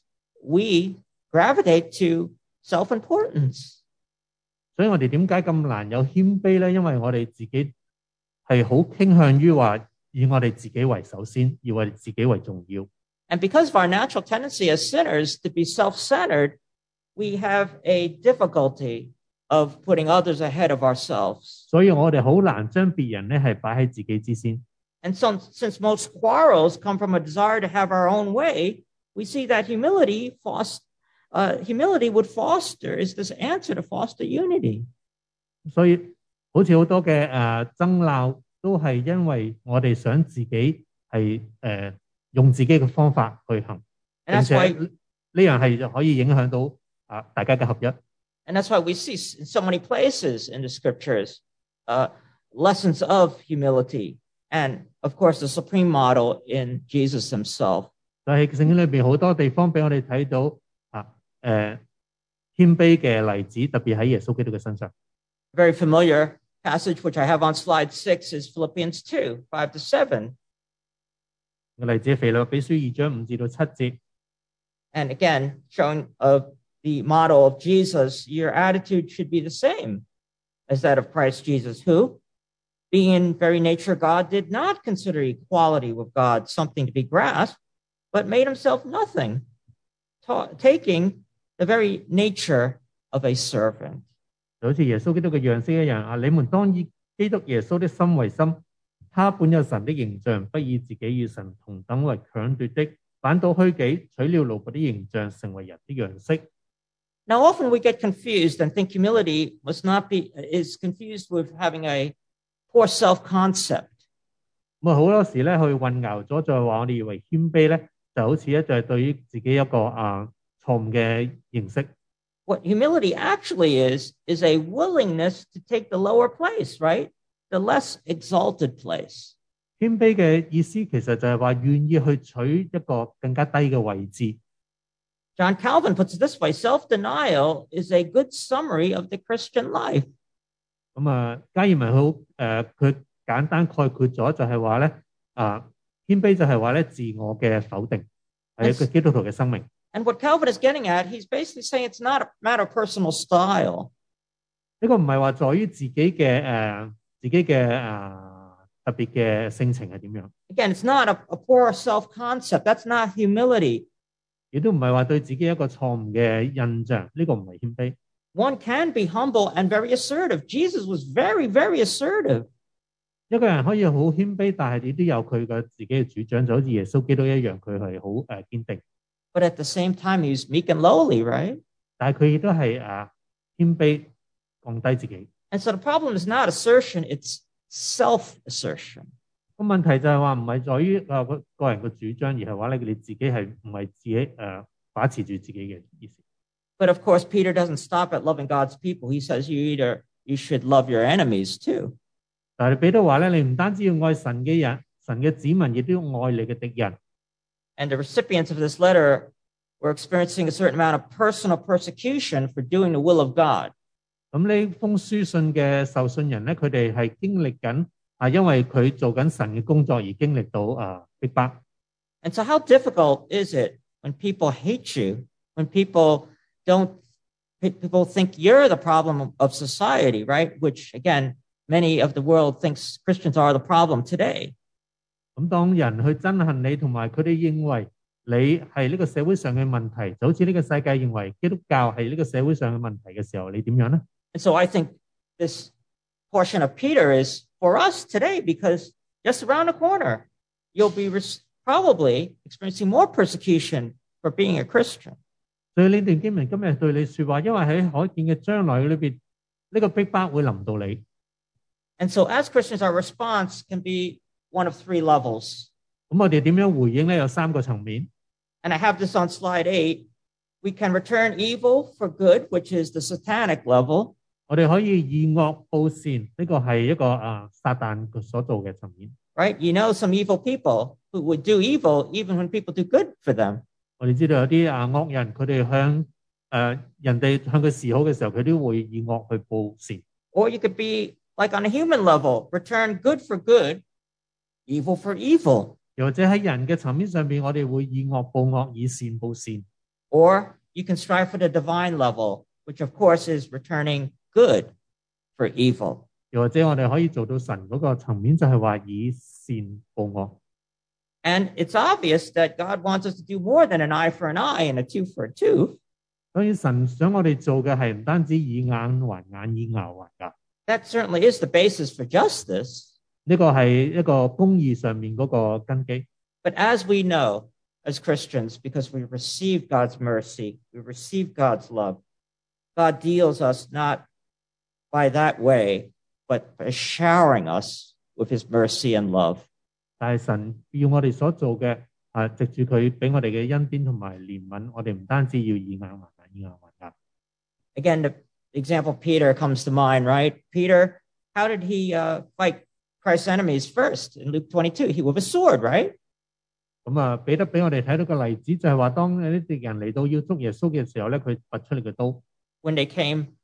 we gravitate to self-importance. 所以我哋點解咁難有謙卑咧？因為我哋自己係好傾向於話以我哋自己為首先，以我哋自己為重要。 And because of our natural tendency as sinners to be self-centered, we have a difficulty of putting others ahead of ourselves. 所以我哋好難將別人咧係擺喺自己之先。 And so, since most quarrels come from a desire to have our own way, we see that humility would foster is this answer to foster unity. 所以好似好多嘅爭拗都係因為我哋想自己係用自己嘅方法去行，並且呢樣係可以影響到大家嘅合一。 And that's why we see in so many places in the scriptures lessons of humility. And of course, the supreme model in Jesus himself. 喺聖經裏邊好多地方俾我哋睇到謙卑嘅例子，特別喺耶穌基督嘅身上。 Very familiar passage, which I have on slide 6, is Philippians 2, 5-7. 個例子係腓立比書2章5至到7節。 And again, showing the model of Jesus, your attitude should be the same as that of Christ Jesus, who, being in very nature God, did not consider equality with God something to be grasped, but made himself nothing, taking the very nature of a servant. 就好似耶穌基督嘅樣式一樣啊！你們當以基督耶穌的心為心，他本有神的形象，不以自己與神同等為強奪的，反倒虛己，取了奴僕的形象，成為人的樣式。 Now, often we get confused and think humility is confused with having a poor self-concept. 咁啊，好多時咧去混淆咗，就係話我哋以為謙卑咧，就好似咧就係對於自己一個錯誤嘅認識。 What humility actually is a willingness to take the lower place, right? The less exalted place. 謙卑嘅意思其實就係話願意去取一個更加低嘅位置。 John Calvin puts it this way: self-denial is a good summary of the Christian life. 咁啊，加爾文好佢簡單概括咗就係話咧謙卑就係話咧自我嘅否定係一個基督徒嘅生命。 And what Calvin is getting at, he's basically saying it's not a matter of personal style. 呢個唔係話在於自己嘅特別嘅性情係點樣。 Again, it's not a poor self-concept. That's not humility. 亦都唔係話對自己一個錯誤嘅印象，呢個唔係謙卑。 One can be humble and very assertive. Jesus was very, very assertive. 一個人可以好謙卑，但係你都有佢嘅自己嘅主張，就好似耶穌基督一樣，佢係好堅定。 But at the same time, he's meek and lowly, right? 但係佢亦都係謙卑，降低自己。 And so the problem is not assertion, it's self-assertion. 個問題就係話唔係在於個人嘅主張，而係話你自己係唔係自己把持住自己嘅意思。 But of course, Peter doesn't stop at loving God's people. He says you should love your enemies too. 但係彼得話咧，你唔單止要愛神嘅人，神嘅子民，亦都要愛你嘅敵人。 And the recipients of this letter were experiencing a certain amount of personal persecution for doing the will of God. 咁呢封書信嘅受信人咧，佢哋係經歷緊因為佢做緊神嘅工作而經歷到逼迫。 And so how difficult is it when people hate you, when people think you're the problem of society, right? Which again, many of the world thinks Christians are the problem today. 咁當人去憎恨你，同埋佢哋認為你係呢個社會上嘅問題，就好似呢個世界認為基督教係呢個社會上嘅問題嘅時候，你點樣呢？ And so I think this portion of Peter is for us today, because just around the corner, you'll be probably experiencing more persecution for being a Christian. 所以呢段經文今日對你說話，因為喺可見嘅將來裏邊，呢個逼迫會臨到你。 And so as Christians, our response can be one of 3 levels. 咁我哋點樣回應呢？有3個層面。 And I have this on slide 8. We can return evil for good, which is the satanic level. 我哋可以以惡報善，呢個係一個撒旦所做嘅層面。 Right? You know some evil people who would do evil even when people do good for them. 我哋知道有啲惡人，佢哋向人哋向佢示好嘅時候，佢都會以惡去報善。 Or you could be like on a human level, return good for good, evil for evil. 又或者喺人嘅層面上邊，我哋會以惡報惡，以善報善。 Or you can strive for the divine level, which of course is returning good for evil. 又或者我哋可以做到神嗰個層面，就係話以善報惡。 And it's obvious that God wants us to do more than an eye for an eye and a tooth for a tooth. 當然神想我哋做嘅係唔單止以眼還眼，以牙還牙。 That certainly is the basis for justice. 呢個係一個公義上面嗰個根基。 But as we know as Christians, because we receive God's mercy, we receive God's love, God deals us not by that way, but by showering us with his mercy and love. 但係神要我哋所做嘅藉住佢俾我哋嘅恩典同埋憐憫，我哋唔單止要以眼還眼，以牙還牙。 Again, the example of Peter comes to mind, right? Peter, how did he fight Christ's enemies first? In Luke 22, he with a sword, right? 咁彼得俾我哋睇到個例子，就係話當有啲敵人嚟到要捉耶穌嘅時候咧，佢拔出嚟嘅刀。 When they came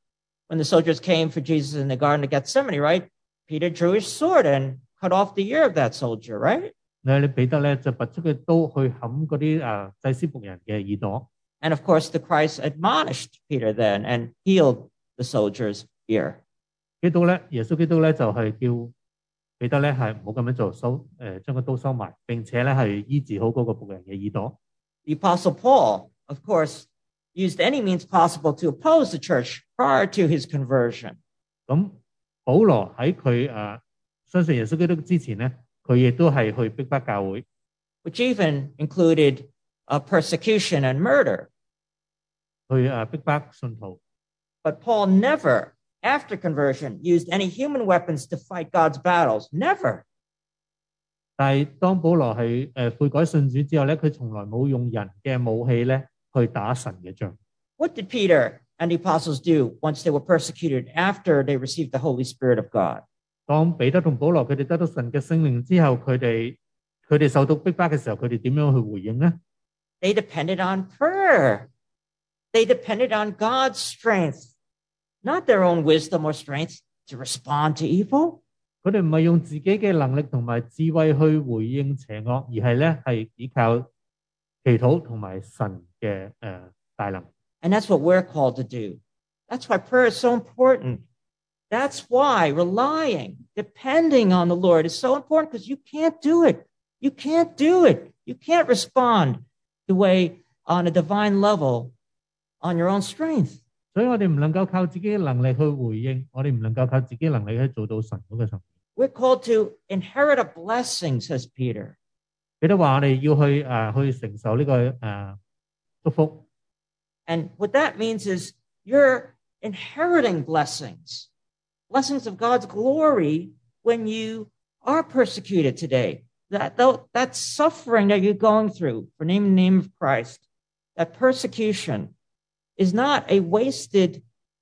when the soldiers came for Jesus in the Garden of Gethsemane, right? Peter drew his sword and cut off the ear of that soldier, right? 你彼得咧就拔出嘅刀去砍嗰啲祭司僕人嘅耳朵。 And of course, the Christ admonished Peter then and healed the soldier's ear. 基督咧，耶穌基督咧就係叫彼得咧係唔好咁樣做，將個刀收埋，並且咧係醫治好嗰個僕人嘅耳朵。 The Apostle Paul, of course, used any means possible to oppose the church prior to his conversion. 咁保羅喺佢相信耶穌基督之前咧，佢亦都係去逼迫教會， which even included persecution and murder. 去逼迫信徒。 But Paul never, after conversion, used any human weapons to fight God's battles. Never. 但係當保羅係悔改信主之後咧，佢從來冇用人嘅武器咧去打神嘅仗。 What did Peter and the apostles do once they were persecuted after they received the Holy Spirit of God? 當彼得同保羅佢哋得到神嘅聖靈之後，佢哋受到逼迫嘅時候，佢哋點樣去回應咧？ They depended on prayer. They depended on God's strength, not their own wisdom or strength to respond to evil. 佢哋唔係用自己嘅能力同埋智慧去回應邪惡，而係咧係依靠祈禱同埋神嘅大能。 And that's what we're called to do. That's why prayer is so important. That's why relying, depending on the Lord is so important, because you can't do it. You can't do it. You can't respond the way on a divine level on your own strength. 所以我哋唔能夠靠自己嘅能力去回應，我哋唔能夠靠自己嘅能力去做到神嗰個層面。 We're called to inherit a blessing, says Peter. 彼得話我哋要去承受呢個祝福。 And what that means is you're inheriting blessings, blessings of God's glory when you are persecuted today. That suffering that you're going through for the name of Christ, that persecution is not a wasted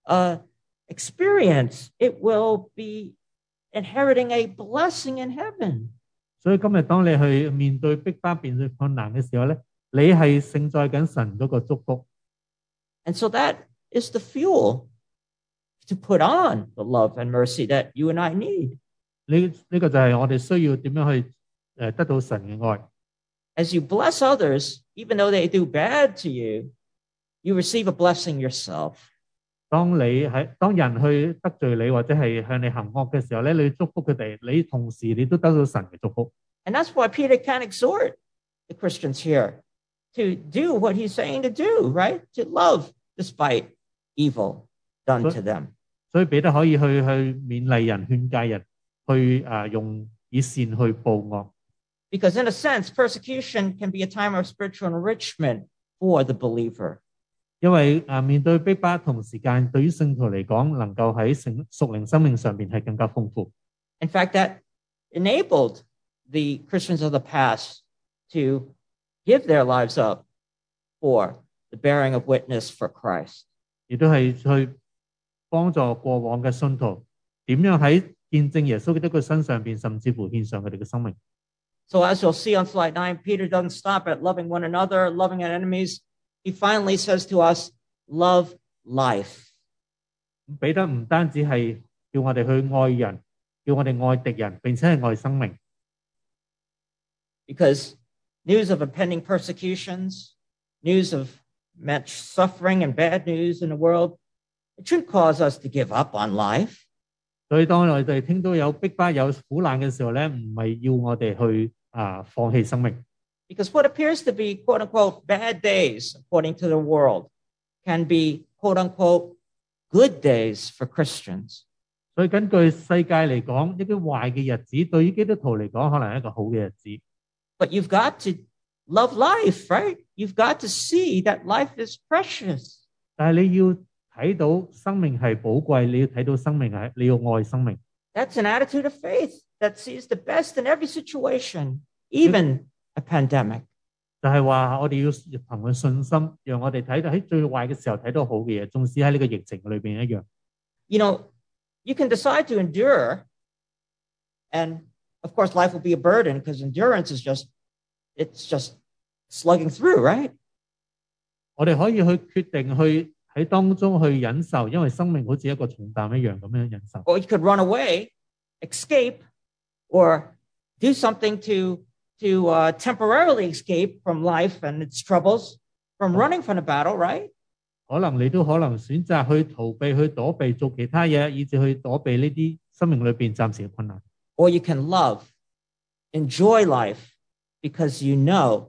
experience. It will be inheriting a blessing in heaven. 所以今日當你去面對逼迫、面對困難嘅時候咧，你係承載緊神嗰個祝福。 And so that is the fuel to put on the love and mercy that you and I need. 呢個就係我哋需要點樣去得到神嘅愛。 As you bless others, even though they do bad to you, you receive a blessing yourself. 當人去得罪你或者係向你行惡嘅時候咧，你祝福佢哋，你同時你都得到神嘅祝福。 And that's why Peter can exhort the Christians here to do what he's saying to do, right? To love despite evil done to them. 所以彼得可以去勉勵人、勸誡人，去用以善去報惡。 Because in a sense, persecution can be a time of spiritual enrichment for the believer. 因為面對逼迫同時間，對於聖徒嚟講，能夠喺屬靈生命上邊係更加豐富。 In fact, that enabled the Christians of the past to give their lives up for the bearing of witness for Christ. 亦都係去幫助過往嘅信徒點樣喺見證耶穌基督嘅身上邊，甚至乎獻上佢哋嘅生命。 So as you'll see on slide 9, Peter doesn't stop at loving one another, loving our enemies. He finally says to us, love life. 彼得唔單止係叫我哋去愛人，叫我哋愛敵人，並且係愛生命。 Because news of impending persecutions, news of much suffering and bad news in the world, it shouldn't cause us to give up on life. 所以當我哋聽到有逼迫、有苦難嘅時候咧，唔係要我哋去放棄生命。 Because what appears to be, quote unquote, bad days, according to the world, can be, quote unquote, good days for Christians. 所以根據世界嚟講，一啲壞嘅日子對於基督徒嚟講，可能係一個好嘅日子。 But you've got to love life, right? You've got to see that life is precious. 但係你要睇到生命係寶貴，你要睇到生命係你要愛生命。 That's an attitude of faith that sees the best in every situation, even a pandemic. 就係話我哋要憑佢信心，讓我哋睇到喺最壞嘅時候睇到好嘅嘢，縱使喺呢個疫情裏邊一樣。 You know, you can decide to endure, and of course, life will be a burden because endurance is just slugging through, right? 我哋可以去決定去喺當中去忍受，因為生命好似一個重擔一樣咁樣忍受。 Or you could run away, escape, or do something to temporarily escape from life and its troubles, from running from the battle, right? 可能你都可能選擇去逃避、去躲避、做其他嘢，以至去躲避呢啲生命裏邊暫時嘅困難。 Or you can love, enjoy life, because you know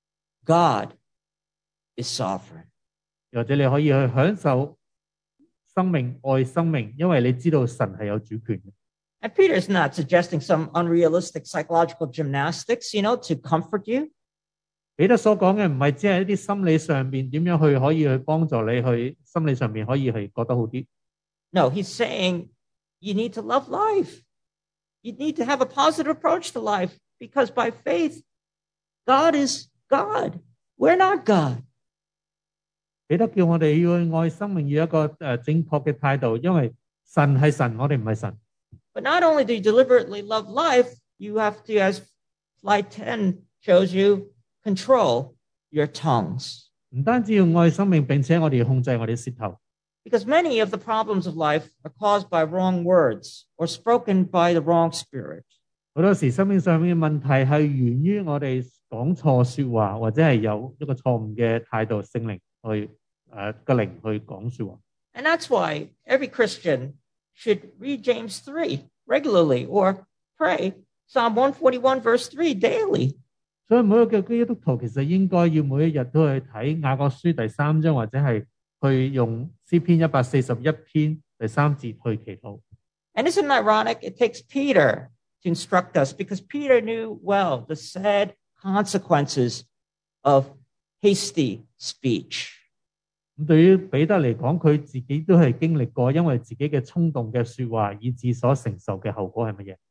God is sovereign. 或者你可以去享受生命、愛生命，因為你知道神係有主權嘅。 And Peter's not suggesting some unrealistic psychological gymnastics, to comfort you. 彼得所講嘅唔係只係一啲心理上邊點樣去可以去幫助你去心理上邊可以係覺得好啲。 No, he's saying you need to love life. You need to have a positive approach to life because by faith, God is God. We're not God. 彼得叫我哋要去愛生命，要有一個正確嘅態度，因為神係神，我哋唔係神。 But not only do you deliberately love life, you have to, as slide 10 shows you, control your tongues. 唔單止要愛生命，並且我哋要控制我哋嘅舌頭。 Because many of the problems of life are caused by wrong words or spoken by the wrong spirit. 好多時生命上面嘅問題係源於我哋講錯說話，或者係有一個錯誤嘅態度，聖靈去個靈去講說話。 And that's why every Christian should read James 3 regularly or pray Psalm 141 verse 3 daily. 所以每一個基督徒其實應該要每一日都去睇雅各書第3章，或者係去用詩篇141篇第3節去祈禱。 And isn't it ironic? It takes Peter to instruct us because Peter knew well the sad consequences of hasty speech. 咁對於彼得嚟講，佢自己都係經歷過，因為自己嘅衝動嘅說話，以致所承受嘅後果係乜嘢？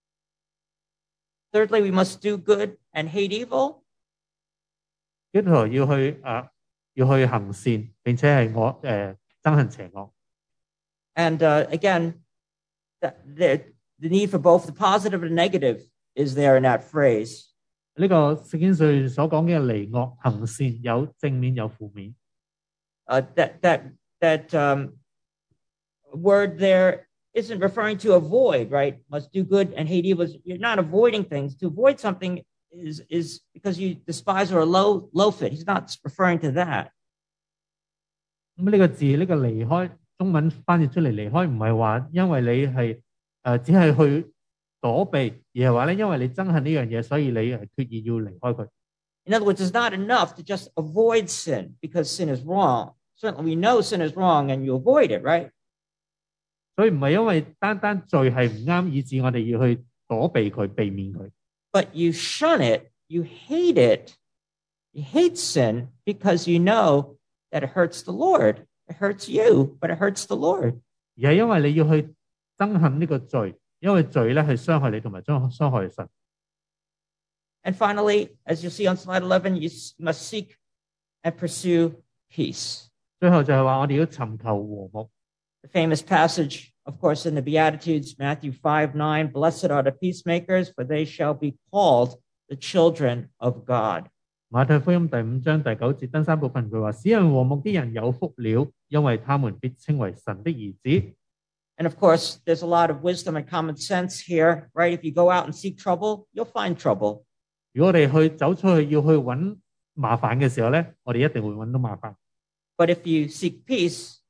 Thirdly, we must do good and hate evil. 基督徒要去行善，並且係憎恨邪惡。 And again, the need for both the positive and negative is there in that phrase. 呢個聖經上所講嘅離惡行善，有正面有負面。 That word there isn't referring to avoid, right? Must do good and hate evil. You're not avoiding things. To avoid something is because you despise or loathe it. He's not referring to that. 咁呢個字，呢個離開，中文翻譯出嚟離開，唔係話因為你係只係去躲避，而係話咧，因為你憎恨呢樣嘢，所以你係決意要離開佢。 In other words, it's not enough to just avoid sin because sin is wrong. Certainly, we know sin is wrong and you avoid it, right? 所以唔係因為單單罪係唔啱，以致我哋要去躲避佢、避免佢。 But you shun it, you hate it. You hate sin because you know that it hurts the Lord. It hurts you, but it hurts the Lord. 而係因為你要去憎恨呢個罪，因為罪咧係傷害你同埋傷害神。 And finally, as you see on slide 11, you must seek and pursue peace. 最後就係話我哋要尋求和睦。 The famous passage, of course, in the Beatitudes, Matthew 5:9, blessed are the peacemakers, for they shall be called the children of God. 馬太福音第5章第9節，登山部分佢話：使人和睦啲人有福了，因為他們必稱為神的兒子。 And of course, there's a lot of wisdom and common sense here, right? If you go out and seek trouble, you'll find trouble. 如果我哋去走出去要去揾麻煩嘅時候咧，我哋一定會揾到麻煩。 But if you seek peace,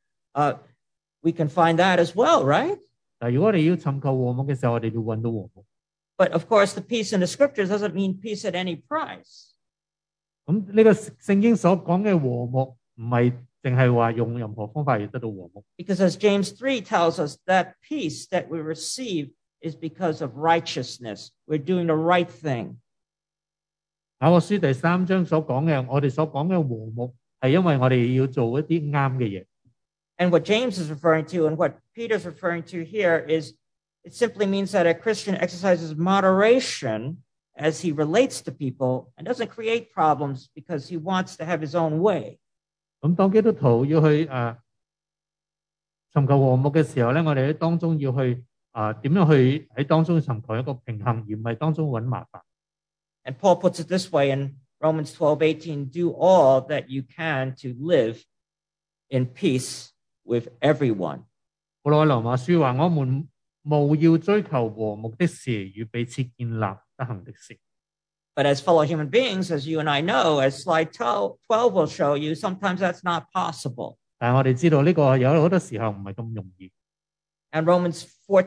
we can find that as well, right? 但如果我哋要尋求和睦嘅時候，我哋要揾到和睦。 But of course, the peace in the scriptures doesn't mean peace at any price. 咁呢個聖經所講嘅和睦，唔係淨係話用任何方法而得到和睦。 Because as James 3 tells us, that peace that we receive is because of righteousness. We're doing the right thing. 雅各書第3章所講嘅，我哋所講嘅和睦，係因為我哋要做一啲啱嘅嘢。 And what James is referring to and what Peter's referring to here is it simply means that a Christian exercises moderation as he relates to people and doesn't create problems because he wants to have his own way. 咁當基督徒要去尋求和睦嘅時候咧，我哋喺當中要去點樣去喺當中尋求一個平衡，而唔係當中揾麻煩。 And Paul puts it this way in Romans 12:18, do all that you can to live in peace with everyone. 保羅喺羅馬書話：我們務要追求和睦的事，與彼此建立德行的事。 But as fellow human beings, as you and I know, as slide 12 will show you, sometimes that's not possible. 但係我哋知道呢個有好多時候唔係咁容易。 And Romans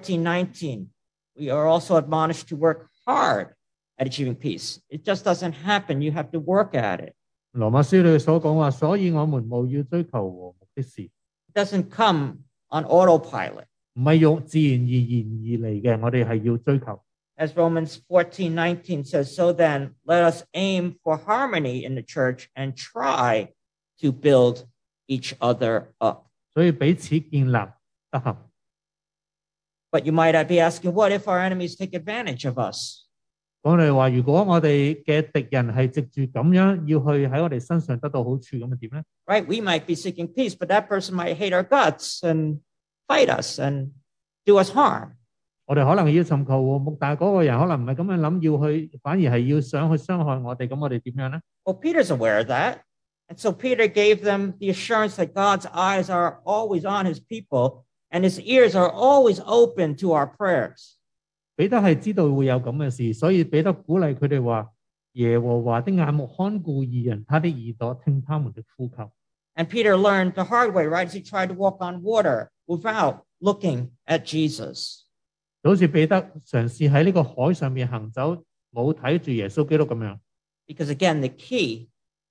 14:19, we are also admonished to work hard at achieving peace. It just doesn't happen. You have to work at it. 羅馬書裏所講話，所以我們務要追求和睦的事， It doesn't come on autopilot. 唔係用自然而然而嚟嘅，我哋係要追求。 As Romans 14:19 says, so then let us aim for harmony in the church and try to build each other up. 所以彼此建立德行。 But you might be asking, what if our enemies take advantage of us? 講嚟話，如果我哋嘅敵人係藉住咁樣要去喺我哋身上得到好處，咁啊點咧？ Right? We might be seeking peace, but that person might hate our guts and fight us and do us harm. 我哋可能要尋求和睦，但係嗰個人可能唔係咁樣諗，要去反而係要想去傷害我哋，咁我哋點樣咧？ Well, Peter's aware of that. And so Peter gave them the assurance that God's eyes are always on his people and his ears are always open to our prayers. 彼得係知道會有咁嘅事，所以彼得鼓勵佢哋話：耶和華的眼目看顧義人，他的耳朵聽他們的呼求。 And Peter learned the hard way, right? As he tried to walk on water without looking at Jesus. 就好似彼得嘗試喺呢個海上面行走，冇睇住耶穌基督咁樣。 Because again, the key,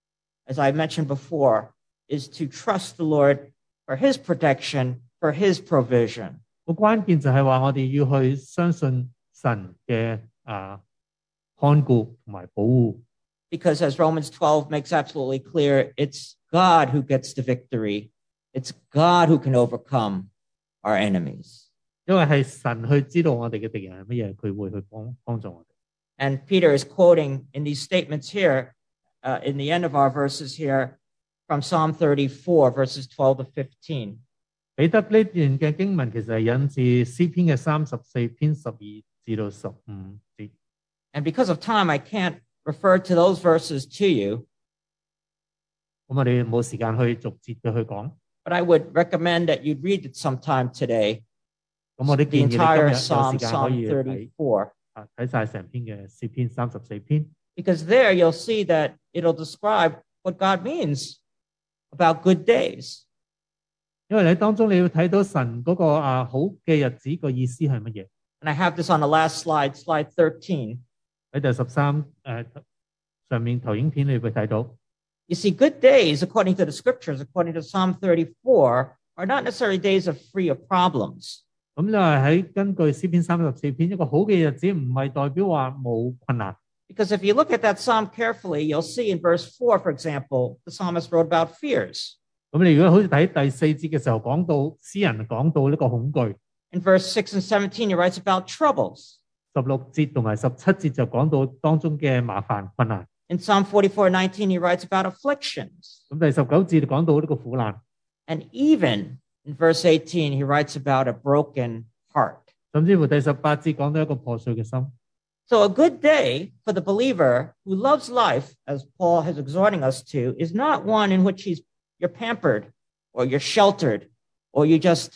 as I mentioned before, is to trust the Lord for his protection, for his provision. 個關鍵就係話我哋要去相信神嘅看顧同埋保護。 Because as Romans 12 makes absolutely clear, it's God who gets the victory. It's God who can overcome our enemies. 因為係神去知道我哋嘅敵人係乜嘢，佢會去幫助我哋。 And Peter is quoting in these statements here, in the end of our verses here, from Psalm 34, verses 12 to 15. 彼得呢段嘅經文其實係引自詩篇嘅34篇12至到15節。 And because of time, I can't refer to those verses to you, 咁我哋冇時間去逐節嘅去講， but I would recommend that you'd read it sometime today, 咁我哋 the 建議你今日 entire 有 Psalm, 時間可 Psalm 以睇 34, 晒成篇嘅詩篇34篇， because there you'll see that it'll describe what God means about good days. 因為喺當中你要睇到神嗰個好嘅日子個意思係乜嘢。 And I have this on the last slide, slide 13. 喺第13上面投影片你會睇到。 You see, good days, according to the scriptures, according to Psalm 34, are not necessarily days of free of problems. 咁就係喺根據詩篇34篇，一個好嘅日子唔係代表話冇困難。 Because if you look at that psalm carefully, you'll see in verse 4, for example, the psalmist wrote about fears. 咁你如果好似睇第4節嘅時候講到詩人講到呢個恐懼， In verse 6 and 17, he writes about troubles. 16節同埋17節就講到當中嘅麻煩困難。 In Psalm 44:19, he writes about afflictions. 咁第19節講到呢個苦難， And even in verse 18, he writes about a broken heart. 甚至乎第18節講到一個破碎嘅心。 So a good day for the believer who loves life, as Paul is exhorting us to, is not one in which you're pampered or you're sheltered or you just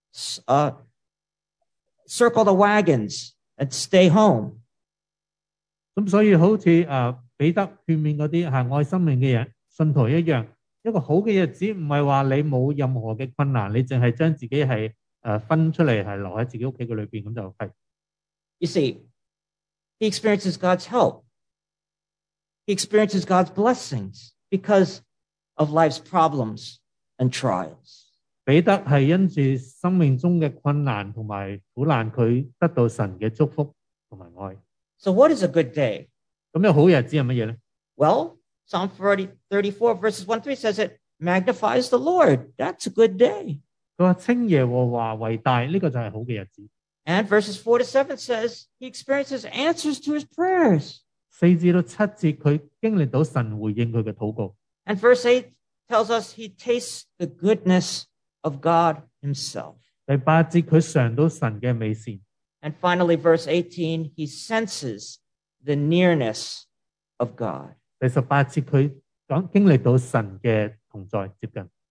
circle the wagons and stay home. 咁所以好似彼得勸勉嗰啲係愛生命嘅人信徒一樣，一個好嘅日子唔係話你冇任何嘅困難，你淨係將自己係分出嚟係留喺自己屋企嘅裏邊，咁就係。 You see, he experiences God's help. He experiences God's blessings because of life's problems and trials. 彼得係因住生命中嘅困難同埋苦難，佢得到神嘅祝福同埋愛。 So what is a good day? 咁有好日子係乜嘢咧？ Well, Psalm 34 verses 1-3 says it magnifies the Lord. That's a good day. 佢話稱耶和華為大，呢個就係好嘅日子。 And verses 4-7 says he experiences answers to his prayers. 4至到7節，佢經歷到神回應佢嘅禱告。 And verse 8 tells us he tastes the goodness of God himself. 第8節，佢嘗到神嘅美善。 And finally, verse 18, he senses the nearness of God. 第18節，佢經歷到神嘅同在接近。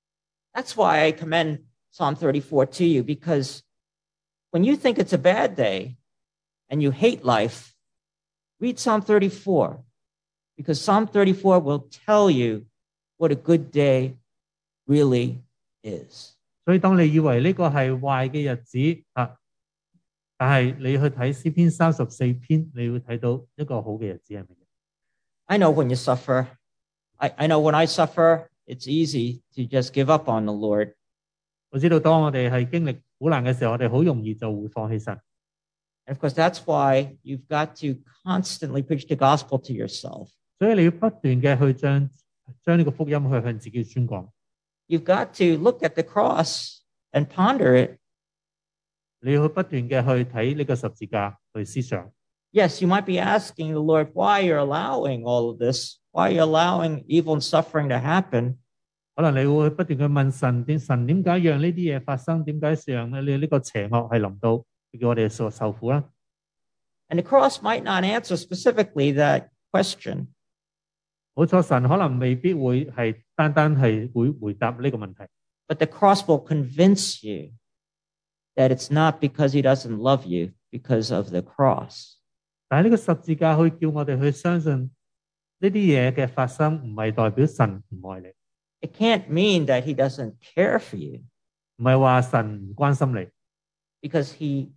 That's why I commend Psalm 34 to you, because when you think it's a bad day and you hate life, read Psalm 34, because Psalm 34 will tell you what a good day really is. 所以當你以為呢個係壞嘅日子啊，但係你去睇詩篇34篇，你會睇到一個好嘅日子係乜嘢？ I know when you suffer. I know when I suffer, it's easy to just give up on the Lord. 我知道當我哋係經歷苦難嘅時候，我哋好容易就會放棄神。 And of course, that's why you've got to constantly preach the gospel to yourself. 所以你要不斷嘅去將呢個福音去向自己宣講。 You've got to look at the cross and ponder it. 你要去不斷嘅去睇呢個十字架去思想。 Yes, you might be asking the Lord why you're allowing all of this, why you're allowing evil and suffering to happen. 可能你會不斷去問神點解讓呢啲嘢發生？點解讓你呢個邪惡係臨到，叫我哋受苦啦？ And the cross might not answer specifically that question. 冇錯，神可能未必會係單係會回答呢個問題。 But the cross will convince you that it's not because he doesn't love you, because of the cross. 但係呢個十字架去叫我哋去相信呢啲嘢嘅發生，唔係代表神唔愛你， It can't mean that he doesn't care for you, 唔係話神唔關心你， because he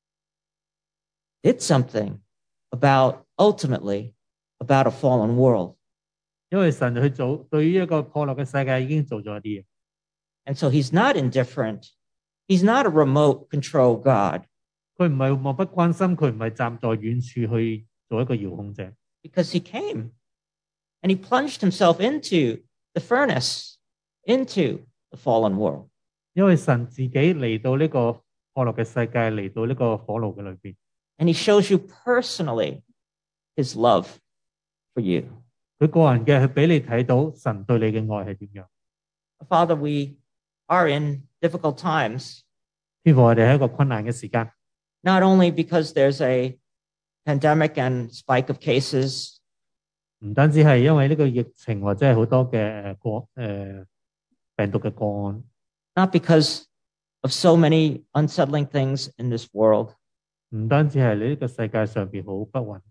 did something ultimately about a fallen world. 因為神去做對於一個破落嘅世界已經做咗一啲嘢， And so he's not indifferent. He's not a remote control God, 佢唔係漠不關心，佢唔係站在遠處去做一個遙控者， because he came and he plunged himself into the furnace, into the fallen world. 因為神自己嚟到呢個破落嘅世界，嚟到呢個火爐嘅裏邊， And he shows you personally his love for you. 佢個人嘅去俾你睇到神對你嘅愛係點樣。 Father, we are in difficult times, 天父，我哋喺一個困難嘅時間， not only because there's a pandemic and spike of cases, 唔單止係因為呢個疫情或者係好多嘅病毒嘅個案， not because of so many unsettling things in this world. 唔單止係你呢個世界上邊好不穩。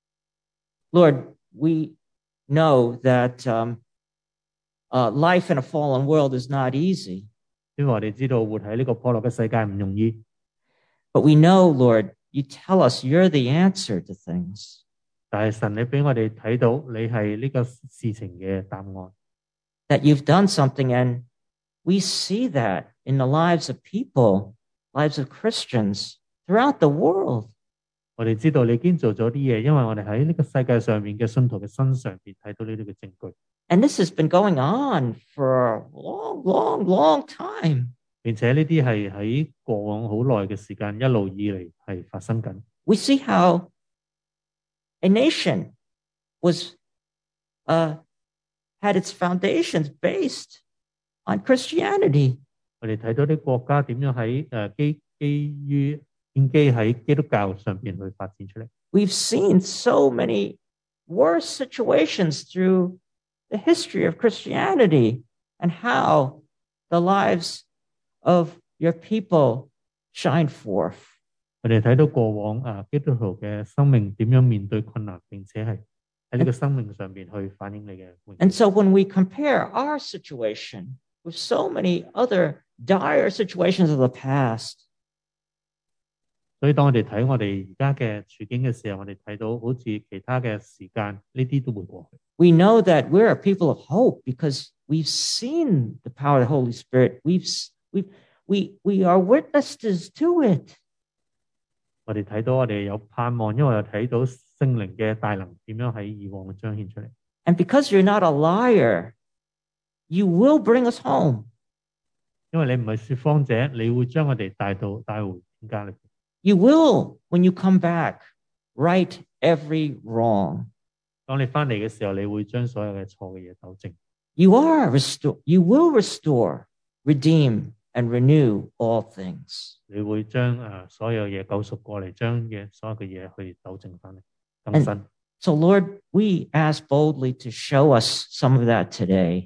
Lord, we know that life in a fallen world is not easy, 因為我哋知道活喺呢個破落嘅世界唔容易， but we know, Lord, you tell us you're the answer to things. 但係神你俾我哋睇到你係呢個事情嘅答案， That you've done something, and we see that in the lives of people, lives of Christians throughout the world. 我哋知道你已經做咗啲嘢，因為我哋喺呢個世界上面嘅信徒嘅身上邊睇到呢啲嘅證據， And this has been going on for a long time. 並且呢啲係喺過往好耐嘅時間一路以嚟係發生緊。 We see how a nation was had its foundations based on Christianity. 我哋睇到啲國家點樣喺建基喺基督教上邊去發展出嚟。 We've seen so many worse situations through the history of Christianity and how the lives of your people shine forth. 我哋睇到過往基督徒嘅生命點樣面對困難，並且係喺呢個生命上邊去反映你嘅榮耀。 And so when we compare our situation with so many other dire situations of the past, 所以當我哋睇我哋而家嘅處境嘅時候，我哋睇到好似其他嘅時間，呢啲都會過去。 we know that we're a people of hope because we've seen the power of the Holy Spirit. We are witnesses to it. 我哋睇到我哋有盼望，因為我哋睇到聖靈嘅大能點樣喺以往彰顯出嚟。 And because you're not a liar, you will bring us home. 因為你唔係說謊者，你會將我哋帶回天家裏邊。 You will, when you come back, right every wrong. 當你翻嚟嘅時候，你會將所有嘅錯嘅嘢糾正。 You will restore, redeem, and renew all things. 你會將所有嘢救贖過嚟，將所有嘅嘢去糾正翻嚟更新。 So, Lord, we ask boldly to show us some of that today.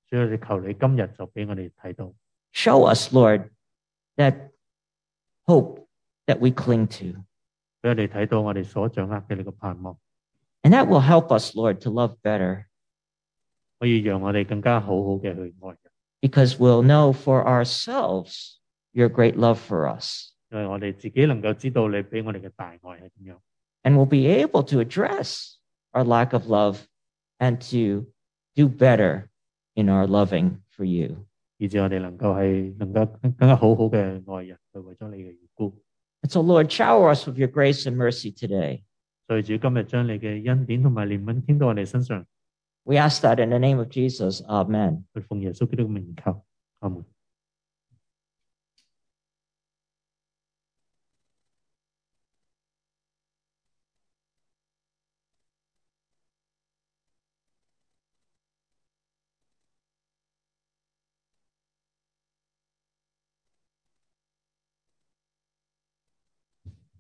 主要我哋求你今日就俾我哋睇到， Show us, Lord, that hope that we cling to. 俾我哋睇到我哋所掌握嘅你個盼望， And that will help us, Lord, to love better 可以讓我哋更加好好嘅去愛人， because we'll know for ourselves your great love for us. 因為我哋自己能夠知道你俾我哋嘅大愛係點樣， And we'll be able to address our lack of love and to do better in our loving for you. 以致我哋能夠更加好好嘅愛人，去為咗你嘅緣故。 And so, Lord, shower us with your grace and mercy today. 所以主今日將你嘅恩典同埋憐憫傾到我哋身上， We ask that in the name of Jesus. Amen. 去奉耶穌基督嘅名求，阿門。